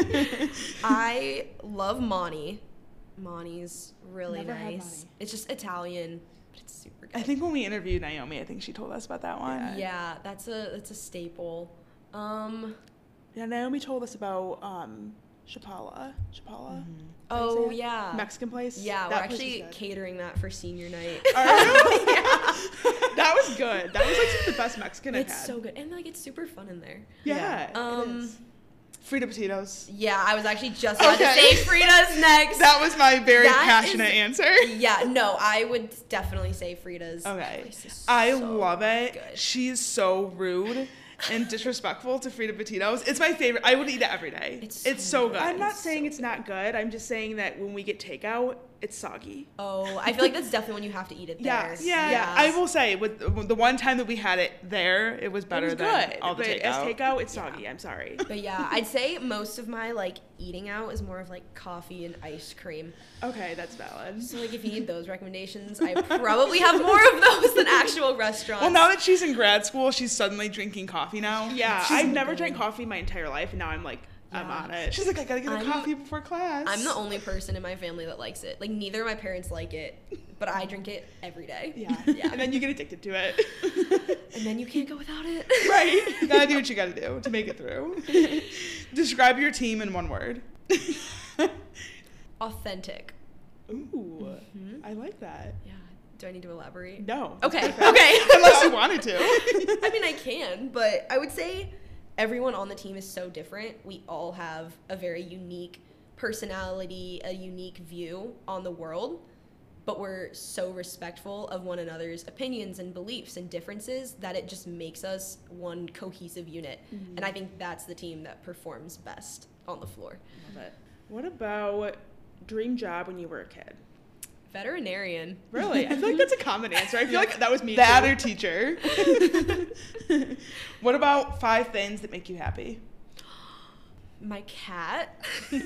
Speaker 4: I love Monty. Monty's really
Speaker 2: Never had
Speaker 4: nice.
Speaker 2: Monty.
Speaker 4: It's just Italian, but it's super good.
Speaker 1: I think when we interviewed Naomi, I think she told us about that one.
Speaker 4: Yeah, that's a that's a staple. Um,
Speaker 2: Yeah, Naomi told us about um Chapala. Chapala?
Speaker 1: Mm-hmm.
Speaker 4: oh
Speaker 2: say it?
Speaker 4: yeah,
Speaker 2: Mexican place?
Speaker 4: yeah.
Speaker 2: That
Speaker 4: We're
Speaker 2: place was
Speaker 4: actually
Speaker 2: good.
Speaker 4: catering that for senior night.
Speaker 2: Are you? That was good. That was like some of the best Mexican I've
Speaker 4: It's
Speaker 2: had.
Speaker 4: so good, and like it's super fun in there.
Speaker 2: Yeah, it
Speaker 4: Um,
Speaker 2: is.
Speaker 1: Frita Potatoes.
Speaker 4: Yeah, I was actually just about
Speaker 1: Okay.
Speaker 4: to say Frida's next.
Speaker 1: That was my very
Speaker 4: That
Speaker 1: passionate
Speaker 4: is-
Speaker 1: answer.
Speaker 4: Yeah, no, I would definitely say Frida's.
Speaker 1: Okay.
Speaker 4: That place is
Speaker 1: I
Speaker 4: so
Speaker 1: love it.
Speaker 4: good.
Speaker 1: She's so rude and disrespectful to Frita Potatoes. It's my favorite. I would eat it every day.
Speaker 4: It's
Speaker 1: It's
Speaker 4: so
Speaker 1: so,
Speaker 4: good.
Speaker 1: good.
Speaker 2: I'm not
Speaker 4: It's
Speaker 2: saying
Speaker 4: so
Speaker 2: it's not good. I'm just saying that when we get takeout, it's soggy.
Speaker 4: Oh, I feel like that's definitely when you have to eat it there.
Speaker 2: Yes.
Speaker 1: Yeah,
Speaker 4: Yes.
Speaker 1: I will say with the one time that we had it there, it was better
Speaker 2: it was
Speaker 1: than
Speaker 2: good,
Speaker 1: all the
Speaker 2: but
Speaker 1: takeout.
Speaker 2: as takeout, it's soggy. I'm sorry.
Speaker 4: But yeah, I'd say most of my like eating out is more of like coffee and ice cream.
Speaker 2: Okay, that's valid.
Speaker 4: So like if you need those recommendations, I probably have more of those than actual restaurants.
Speaker 1: Well, now that she's in grad school, she's suddenly drinking coffee now.
Speaker 2: Yeah,
Speaker 4: She's
Speaker 2: I've never
Speaker 4: good.
Speaker 2: drank coffee my entire life, and now I'm like, I'm
Speaker 4: Yeah.
Speaker 2: on it.
Speaker 1: She's like, I gotta get a
Speaker 4: I'm-
Speaker 1: coffee before class.
Speaker 4: I'm the only person in my family that likes it. Like neither of my parents like it, but I drink it every day.
Speaker 2: Yeah.
Speaker 4: Yeah.
Speaker 2: And then you get addicted to it.
Speaker 4: And then you can't go without it.
Speaker 1: Right. You gotta do what you gotta do to make it through. Describe your team in one word.
Speaker 4: Authentic.
Speaker 2: Ooh, I like that.
Speaker 4: Yeah. Do I need to elaborate?
Speaker 2: No.
Speaker 4: Okay. Okay.
Speaker 1: Unless you wanted to.
Speaker 4: I mean, I can, but I would say everyone on the team is so different. We all have a very unique personality, a unique view on the world, but we're so respectful of one another's opinions and beliefs and differences that it just makes us one cohesive unit. Mm-hmm. And I think that's the team that performs best on the floor.
Speaker 2: Love it. What about dream job when you were a kid?
Speaker 4: Veterinarian.
Speaker 2: Really? I feel like that's a common answer. I feel like that was me
Speaker 1: That
Speaker 2: too.
Speaker 1: or teacher. What about five things that make you happy?
Speaker 4: My cat.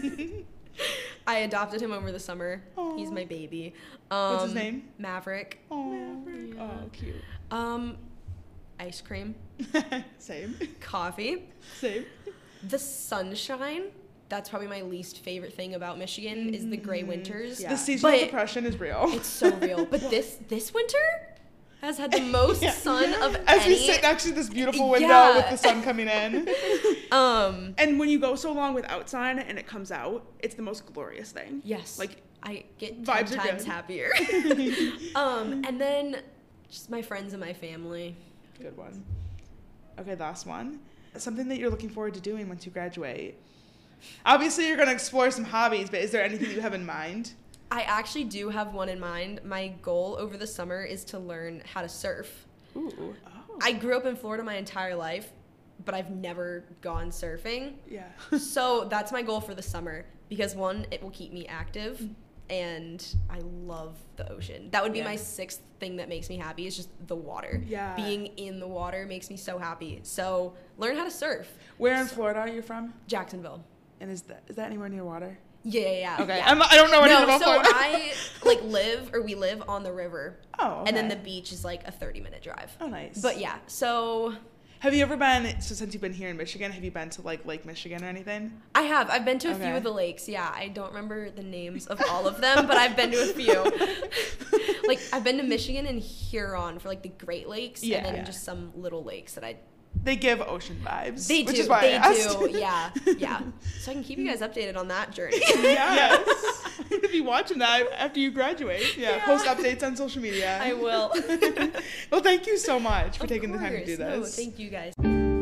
Speaker 4: I adopted him over the summer. Aww. He's my baby. Um,
Speaker 1: What's his name?
Speaker 4: Maverick.
Speaker 1: Oh, Maverick.
Speaker 4: Yeah.
Speaker 1: Oh, cute.
Speaker 4: Um, ice cream.
Speaker 1: Same.
Speaker 4: Coffee.
Speaker 1: Same.
Speaker 4: The sunshine. That's probably my least favorite thing about Michigan is the gray winters.
Speaker 1: Yeah. The seasonal
Speaker 4: but
Speaker 1: depression is real.
Speaker 4: It's so real. But this this winter has had the most yeah. sun of
Speaker 1: As
Speaker 4: any.
Speaker 1: we sit next to this beautiful window
Speaker 4: yeah.
Speaker 1: with the sun coming in.
Speaker 4: Um,
Speaker 2: and when you go so long without sun and it comes out, it's the most glorious thing.
Speaker 4: Yes.
Speaker 2: Like
Speaker 4: I get
Speaker 2: vibes
Speaker 4: ten
Speaker 2: are
Speaker 4: times
Speaker 2: good.
Speaker 4: happier. um, and then just my friends and my family.
Speaker 1: Good one. Okay, last one. Something that you're looking forward to doing once you graduate. Obviously, you're going to explore some hobbies, but is there anything you have in mind?
Speaker 4: I actually do have one in mind. My goal over the summer is to learn how to surf.
Speaker 1: Ooh. Oh.
Speaker 4: I grew up in Florida my entire life, but I've never gone surfing.
Speaker 1: Yeah.
Speaker 4: So that's my goal for the summer because, one, it will keep me active, and I love the ocean. That would be
Speaker 1: yeah.
Speaker 4: my sixth thing that makes me happy is just the water.
Speaker 1: Yeah.
Speaker 4: Being in the water makes me so happy. So learn how to surf.
Speaker 1: Where in Florida are you from?
Speaker 4: Jacksonville.
Speaker 1: And is that is that anywhere near water?
Speaker 4: Yeah, yeah, yeah.
Speaker 1: Okay,
Speaker 4: yeah.
Speaker 1: I'm, I don't know anything
Speaker 4: no,
Speaker 1: about
Speaker 4: so
Speaker 1: Florida.
Speaker 4: I like live or we live on the river.
Speaker 1: Oh, okay.
Speaker 4: And then the beach is like a thirty minute drive.
Speaker 1: Oh, nice.
Speaker 4: But yeah, so
Speaker 1: have you ever been? So since you've been here in Michigan, have you been to like Lake Michigan or anything?
Speaker 4: I have. I've been to a
Speaker 1: okay.
Speaker 4: few of the lakes. Yeah, I don't remember the names of all of them, but I've been to a few. Like I've been to Michigan and Huron for like the Great Lakes,
Speaker 1: yeah,
Speaker 4: and then
Speaker 1: yeah.
Speaker 4: just some little lakes that I.
Speaker 1: They give ocean vibes.
Speaker 4: They
Speaker 1: which
Speaker 4: do.
Speaker 1: Is why
Speaker 4: they
Speaker 1: I asked.
Speaker 4: do. Yeah, yeah. So I can keep you guys updated on that journey.
Speaker 1: Yes.
Speaker 2: I'm going to be watching that after you graduate.
Speaker 1: Yeah, yeah. Post updates on social media.
Speaker 4: I will.
Speaker 1: Well, thank you so much for
Speaker 4: of
Speaker 1: taking
Speaker 4: course.
Speaker 1: the time to do this.
Speaker 4: No, thank you guys.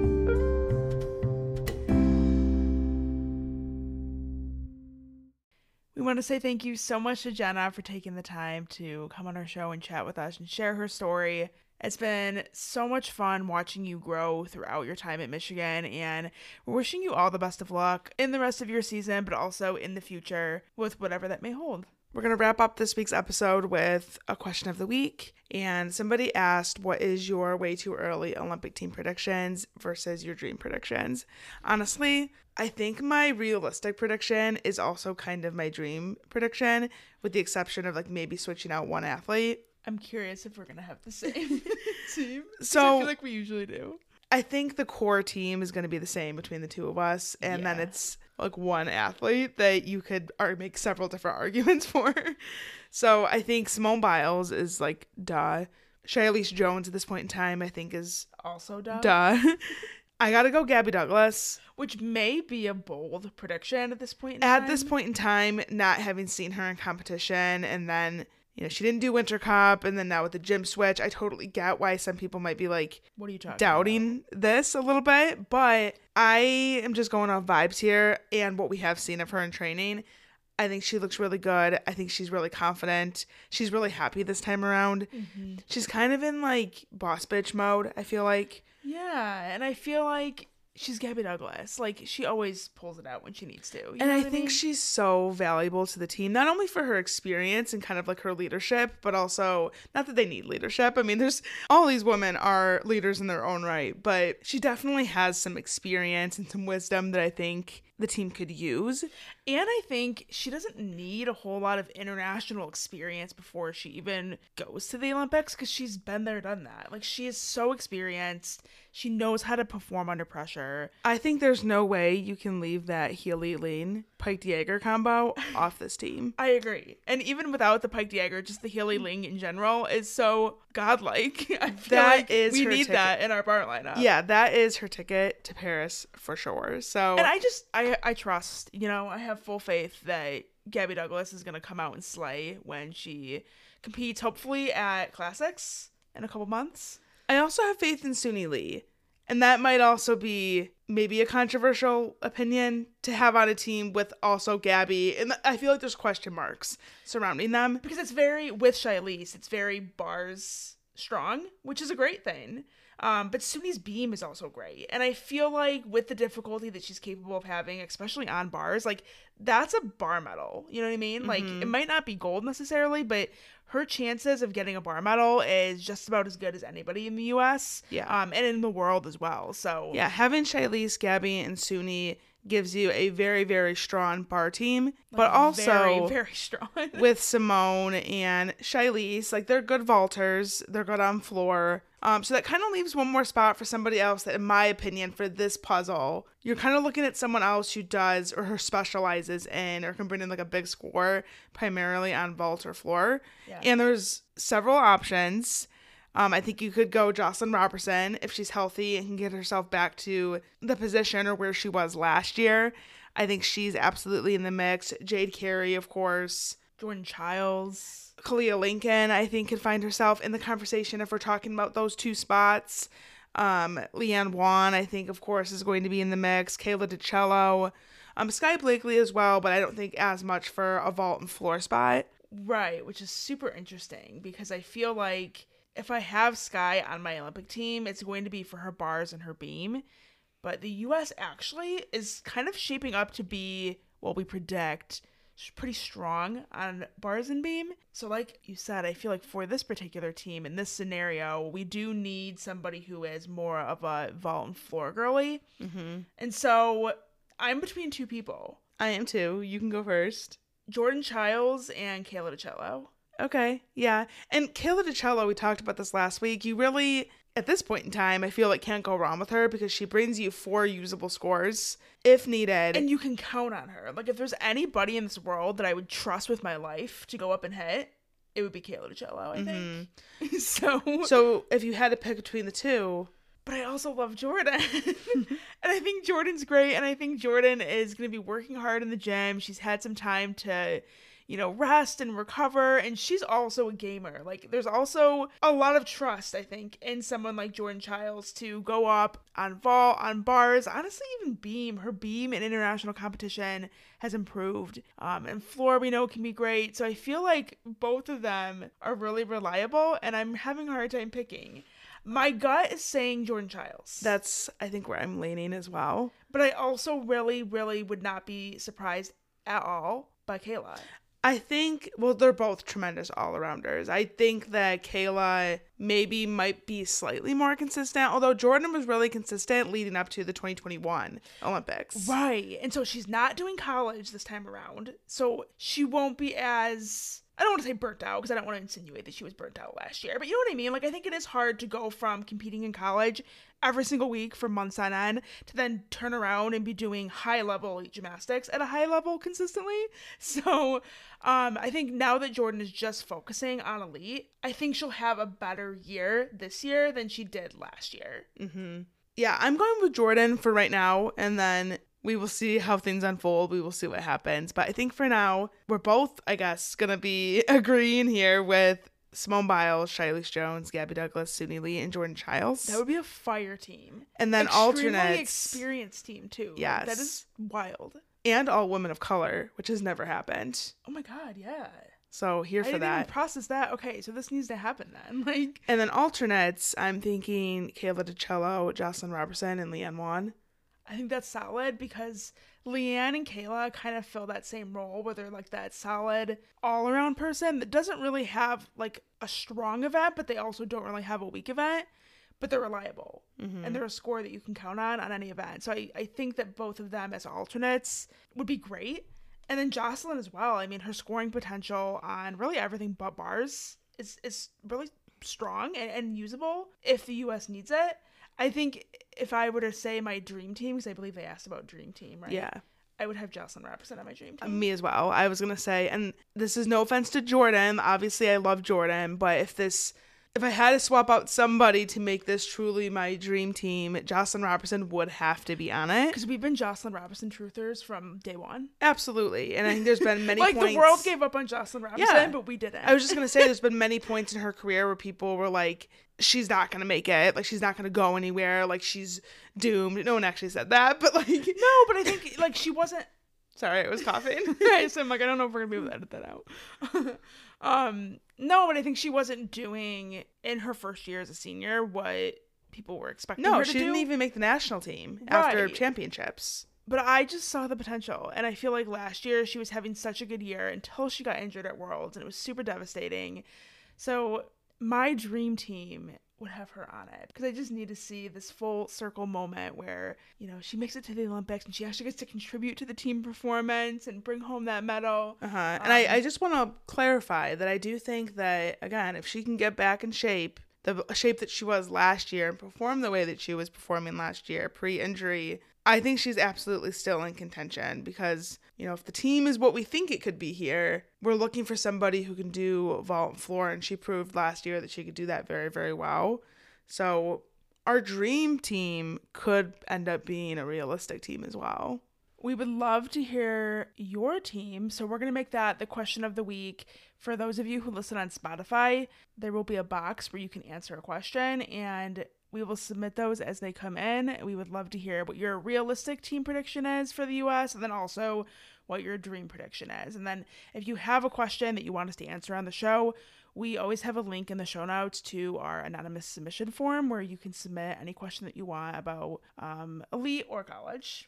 Speaker 2: We want to say thank you so much to Jenna for taking the time to come on our show and chat with us and share her story. It's been so much fun watching you grow throughout your time at Michigan, and we're wishing you all the best of luck in the rest of your season, but also in the future with whatever that may hold.
Speaker 1: We're going to wrap up this week's episode with a question of the week. And somebody asked, what is your way too early Olympic team predictions versus your dream predictions? Honestly, I think my realistic prediction is also kind of my dream prediction, with the exception of like maybe switching out one athlete.
Speaker 2: I'm curious if we're going to have the same team.
Speaker 1: So
Speaker 2: I feel like we usually do.
Speaker 1: I think the core team is going to be the same between the two of us. And
Speaker 2: Yeah.
Speaker 1: then it's like one athlete that you could ar- make several different arguments for. So I think Simone Biles is like, duh. Shirley Jones at this point in time, I think is
Speaker 2: Also duh.
Speaker 1: duh. I got to go Gabby Douglas.
Speaker 2: Which may be a bold prediction at this point in time.
Speaker 1: At this point in time, not having seen her in competition, and then, you know, she didn't do Winter Cup, and then now with the gym switch, I totally get why some people might be like,
Speaker 2: What are you talking
Speaker 1: doubting this a little bit, but I am just going off vibes here and what we have seen of her in training. I think she looks really good. I think she's really confident. She's really happy this time around.
Speaker 2: Mm-hmm.
Speaker 1: She's kind of in like boss bitch mode, I feel like.
Speaker 2: Yeah, and I feel like she's Gabby Douglas. Like, she always pulls it out when she needs to. You
Speaker 1: And
Speaker 2: know
Speaker 1: I
Speaker 2: what
Speaker 1: think
Speaker 2: mean?
Speaker 1: she's so valuable to the team, not only for her experience and kind of like her leadership, but also, not that they need leadership. I mean, there's all these women are leaders in their own right, but she definitely has some experience and some wisdom that I think the team could use.
Speaker 2: And I think she doesn't need a whole lot of international experience before she even goes to the Olympics, because she's been there, done that. Like, she is so experienced. She knows how to perform under pressure.
Speaker 1: I think there's no way you can leave that Healy Lean Pike Jaeger combo off this team.
Speaker 2: I agree. And even without the Pike Jaeger, just the Healy Ling in general is so godlike. I feel
Speaker 1: That
Speaker 2: like
Speaker 1: is
Speaker 2: we
Speaker 1: her
Speaker 2: need
Speaker 1: ticket.
Speaker 2: that in our bar lineup.
Speaker 1: Yeah, that is her ticket to Paris for sure. So
Speaker 2: And I just, I, I trust, you know, I have full faith that Gabby Douglas is going to come out and slay when she competes, hopefully at Classics in a couple months.
Speaker 1: I also have faith in Suni Lee. And that might also be maybe a controversial opinion to have on a team with also Gabby. And I feel like there's question marks surrounding them.
Speaker 2: Because it's very, with Shilese, it's very bars strong, which is a great thing. Um, but Suni's beam is also great. And I feel like with the difficulty that she's capable of having, especially on bars, like that's a bar medal. You know what I mean? Mm-hmm. Like it might not be gold necessarily, but her chances of getting a bar medal is just about as good as anybody in the U S.
Speaker 1: Yeah.
Speaker 2: Um, and in the world as well. So
Speaker 1: yeah, having Shilese, Gabby, and Suni gives you a very, very strong bar team, but
Speaker 2: like
Speaker 1: also
Speaker 2: very, very strong
Speaker 1: with Simone and Shilese, like they're good vaulters, they're good on floor. Um, so that kind of leaves one more spot for somebody else that, in my opinion, for this puzzle, you're kind of looking at someone else who does or who specializes in or can bring in like a big score primarily on vault or floor.
Speaker 2: Yeah.
Speaker 1: And there's several options. Um, I think you could go Jocelyn Robertson if she's healthy and can get herself back to the position or where she was last year. I think she's absolutely in the mix. Jade Carey, of course.
Speaker 2: Jordan Childs.
Speaker 1: Kalia Lincoln, I think, could find herself in the conversation if we're talking about those two spots. Um, Leanne Wan, I think, of course, is going to be in the mix. Kayla DiCello. Um, Sky Blakely as well, but I don't think as much for a vault and floor spot.
Speaker 2: Right, which is super interesting because I feel like if I have Sky on my Olympic team, it's going to be for her bars and her beam. But the U S actually is kind of shaping up to be what we predict, pretty strong on bars and beam. So like you said, I feel like for this particular team, in this scenario, we do need somebody who is more of a vault and floor girly.
Speaker 1: Mm-hmm.
Speaker 2: And so I'm between two people.
Speaker 1: I am too. You can go first.
Speaker 2: Jordan Childs and Kayla DiCello.
Speaker 1: Okay, yeah. And Kayla DiCello, we talked about this last week. You really, at this point in time, I feel like can't go wrong with her because she brings you four usable scores if needed.
Speaker 2: And you can count on her. Like, if there's anybody in this world that I would trust with my life to go up and hit, it would be Kayla DiCello, I
Speaker 1: mm-hmm.
Speaker 2: think. so,
Speaker 1: so if you had to pick between the two...
Speaker 2: But I also love Jordan. And I think Jordan's great. And I think Jordan is going to be working hard in the gym. She's had some time to, you know, rest and recover. And she's also a gamer. Like, there's also a lot of trust, I think, in someone like Jordan Childs to go up on vault, on bars, honestly, even beam. Her beam in international competition has improved. Um, and floor, we know, can be great. So I feel like both of them are really reliable. And I'm having a hard time picking. My gut is saying Jordan Childs.
Speaker 1: That's, I think, where I'm leaning as well.
Speaker 2: But I also really, really would not be surprised at all by Kayla.
Speaker 1: I think, well, they're both tremendous all-arounders. I think that Kayla maybe might be slightly more consistent, although Jordan was really consistent leading up to the twenty twenty-one Olympics.
Speaker 2: Right. And so she's not doing college this time around. So she won't be as... I don't want to say burnt out because I don't want to insinuate that she was burnt out last year. But you know what I mean? Like, I think it is hard to go from competing in college every single week for months on end to then turn around and be doing high-level gymnastics at a high level consistently. So um, I think now that Jordan is just focusing on elite, I think she'll have a better year this year than she did last year.
Speaker 1: Mm-hmm. Yeah, I'm going with Jordan for right now, and then... we will see how things unfold. We will see what happens. But I think for now, we're both, I guess, going to be agreeing here with Simone Biles, Shilese Jones, Gabby Douglas, Suni Lee, and Jordan Childs.
Speaker 2: That would be a fire team.
Speaker 1: And then
Speaker 2: Extremely
Speaker 1: alternates.
Speaker 2: experienced team, too.
Speaker 1: Yes.
Speaker 2: That is wild.
Speaker 1: And all women of color, which has never happened.
Speaker 2: Oh my God, yeah.
Speaker 1: So here
Speaker 2: I
Speaker 1: for
Speaker 2: didn't
Speaker 1: that.
Speaker 2: even process that. Okay, so this needs to happen then. Like.
Speaker 1: And then alternates, I'm thinking Kayla DiCello, Jocelyn Robertson, and Leanne Wan.
Speaker 2: I think that's solid because Leanne and Kayla kind of fill that same role where they're like that solid all-around person that doesn't really have like a strong event, but they also don't really have a weak event, but they're reliable. Mm-hmm. And they're a score that you can count on on any event. So I, I think that both of them as alternates would be great. And then Jocelyn as well. I mean, her scoring potential on really everything but bars is, is really strong and, and usable if the U S needs it. I think if I were to say my dream team, because I believe they asked about dream team, right?
Speaker 1: Yeah.
Speaker 2: I would have Jocelyn Robertson on my dream team.
Speaker 1: Uh, me as well. I was going to say, and this is no offense to Jordan. Obviously, I love Jordan, but if this if I had to swap out somebody to make this truly my dream team, Jocelyn Robertson would have to be on it.
Speaker 2: Because we've been Jocelyn Robertson truthers from day one.
Speaker 1: Absolutely. And I think there's been many
Speaker 2: like
Speaker 1: points.
Speaker 2: The world gave up on Jocelyn Robertson,
Speaker 1: Yeah.
Speaker 2: but we didn't.
Speaker 1: I was just going to say there's been many points in her career where people were like, she's not going to make it. Like, she's not going to go anywhere. Like, she's doomed. No one actually said that, but like.
Speaker 2: No, but I think, like, she wasn't.
Speaker 1: Sorry, I was coughing.
Speaker 2: Right, so I'm like, I don't know if we're going to be able to edit that out. um, no, but I think she wasn't doing, in her first year as a senior, what people were expecting
Speaker 1: No,
Speaker 2: her to
Speaker 1: she didn't
Speaker 2: do.
Speaker 1: even make the national team after
Speaker 2: Right.
Speaker 1: championships.
Speaker 2: But I just saw the potential. And I feel like last year she was having such a good year until she got injured at Worlds. And it was super devastating. So my dream team would have her on it. Because I just need to see this full circle moment where, you know, she makes it to the Olympics and she actually gets to contribute to the team performance and bring home that medal.
Speaker 1: Uh-huh. And
Speaker 2: Um,
Speaker 1: I, I just want to clarify that I do think that, again, if she can get back in shape, the shape that she was last year and perform the way that she was performing last year, pre-injury, I think she's absolutely still in contention because, you know, if the team is what we think it could be here, we're looking for somebody who can do vault and floor, and she proved last year that she could do that very, very well. So our dream team could end up being a realistic team as well.
Speaker 2: We would love to hear your team. So we're going to make that the question of the week. For those of you who listen on Spotify, there will be a box where you can answer a question, and we will submit those as they come in. We would love to hear what your realistic team prediction is for the U S, and then also what your dream prediction is. And then if you have a question that you want us to answer on the show, we always have a link in the show notes to our anonymous submission form where you can submit any question that you want about um, elite or college.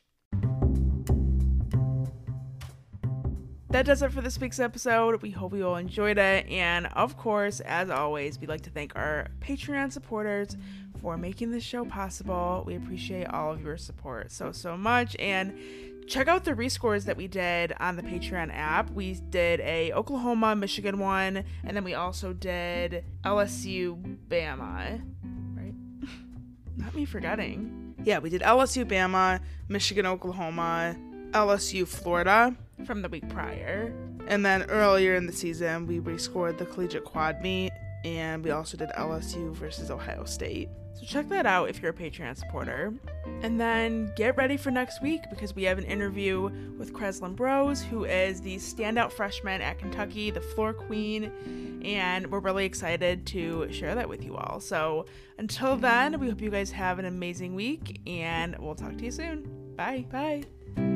Speaker 2: That does it for this week's episode. We hope you all enjoyed it. And of course, as always, we'd like to thank our Patreon supporters for making this show possible. We appreciate all of your support so, so much. And check out the rescores that we did on the Patreon app. We did a Oklahoma, Michigan one, and then we also did L S U, Bama, right? Not me forgetting.
Speaker 1: Yeah, we did L S U, Bama, Michigan, Oklahoma, L S U, Florida.
Speaker 2: From the week prior.
Speaker 1: And then earlier in the season, we rescored the collegiate quad meet, and we also did L S U versus Ohio State.
Speaker 2: So check that out if you're a Patreon supporter. And then get ready for next week because we have an interview with Kreslin Bros, who is the standout freshman at Kentucky, the floor queen, and we're really excited to share that with you all. So until then, we hope you guys have an amazing week, and we'll talk to you soon. Bye. Bye.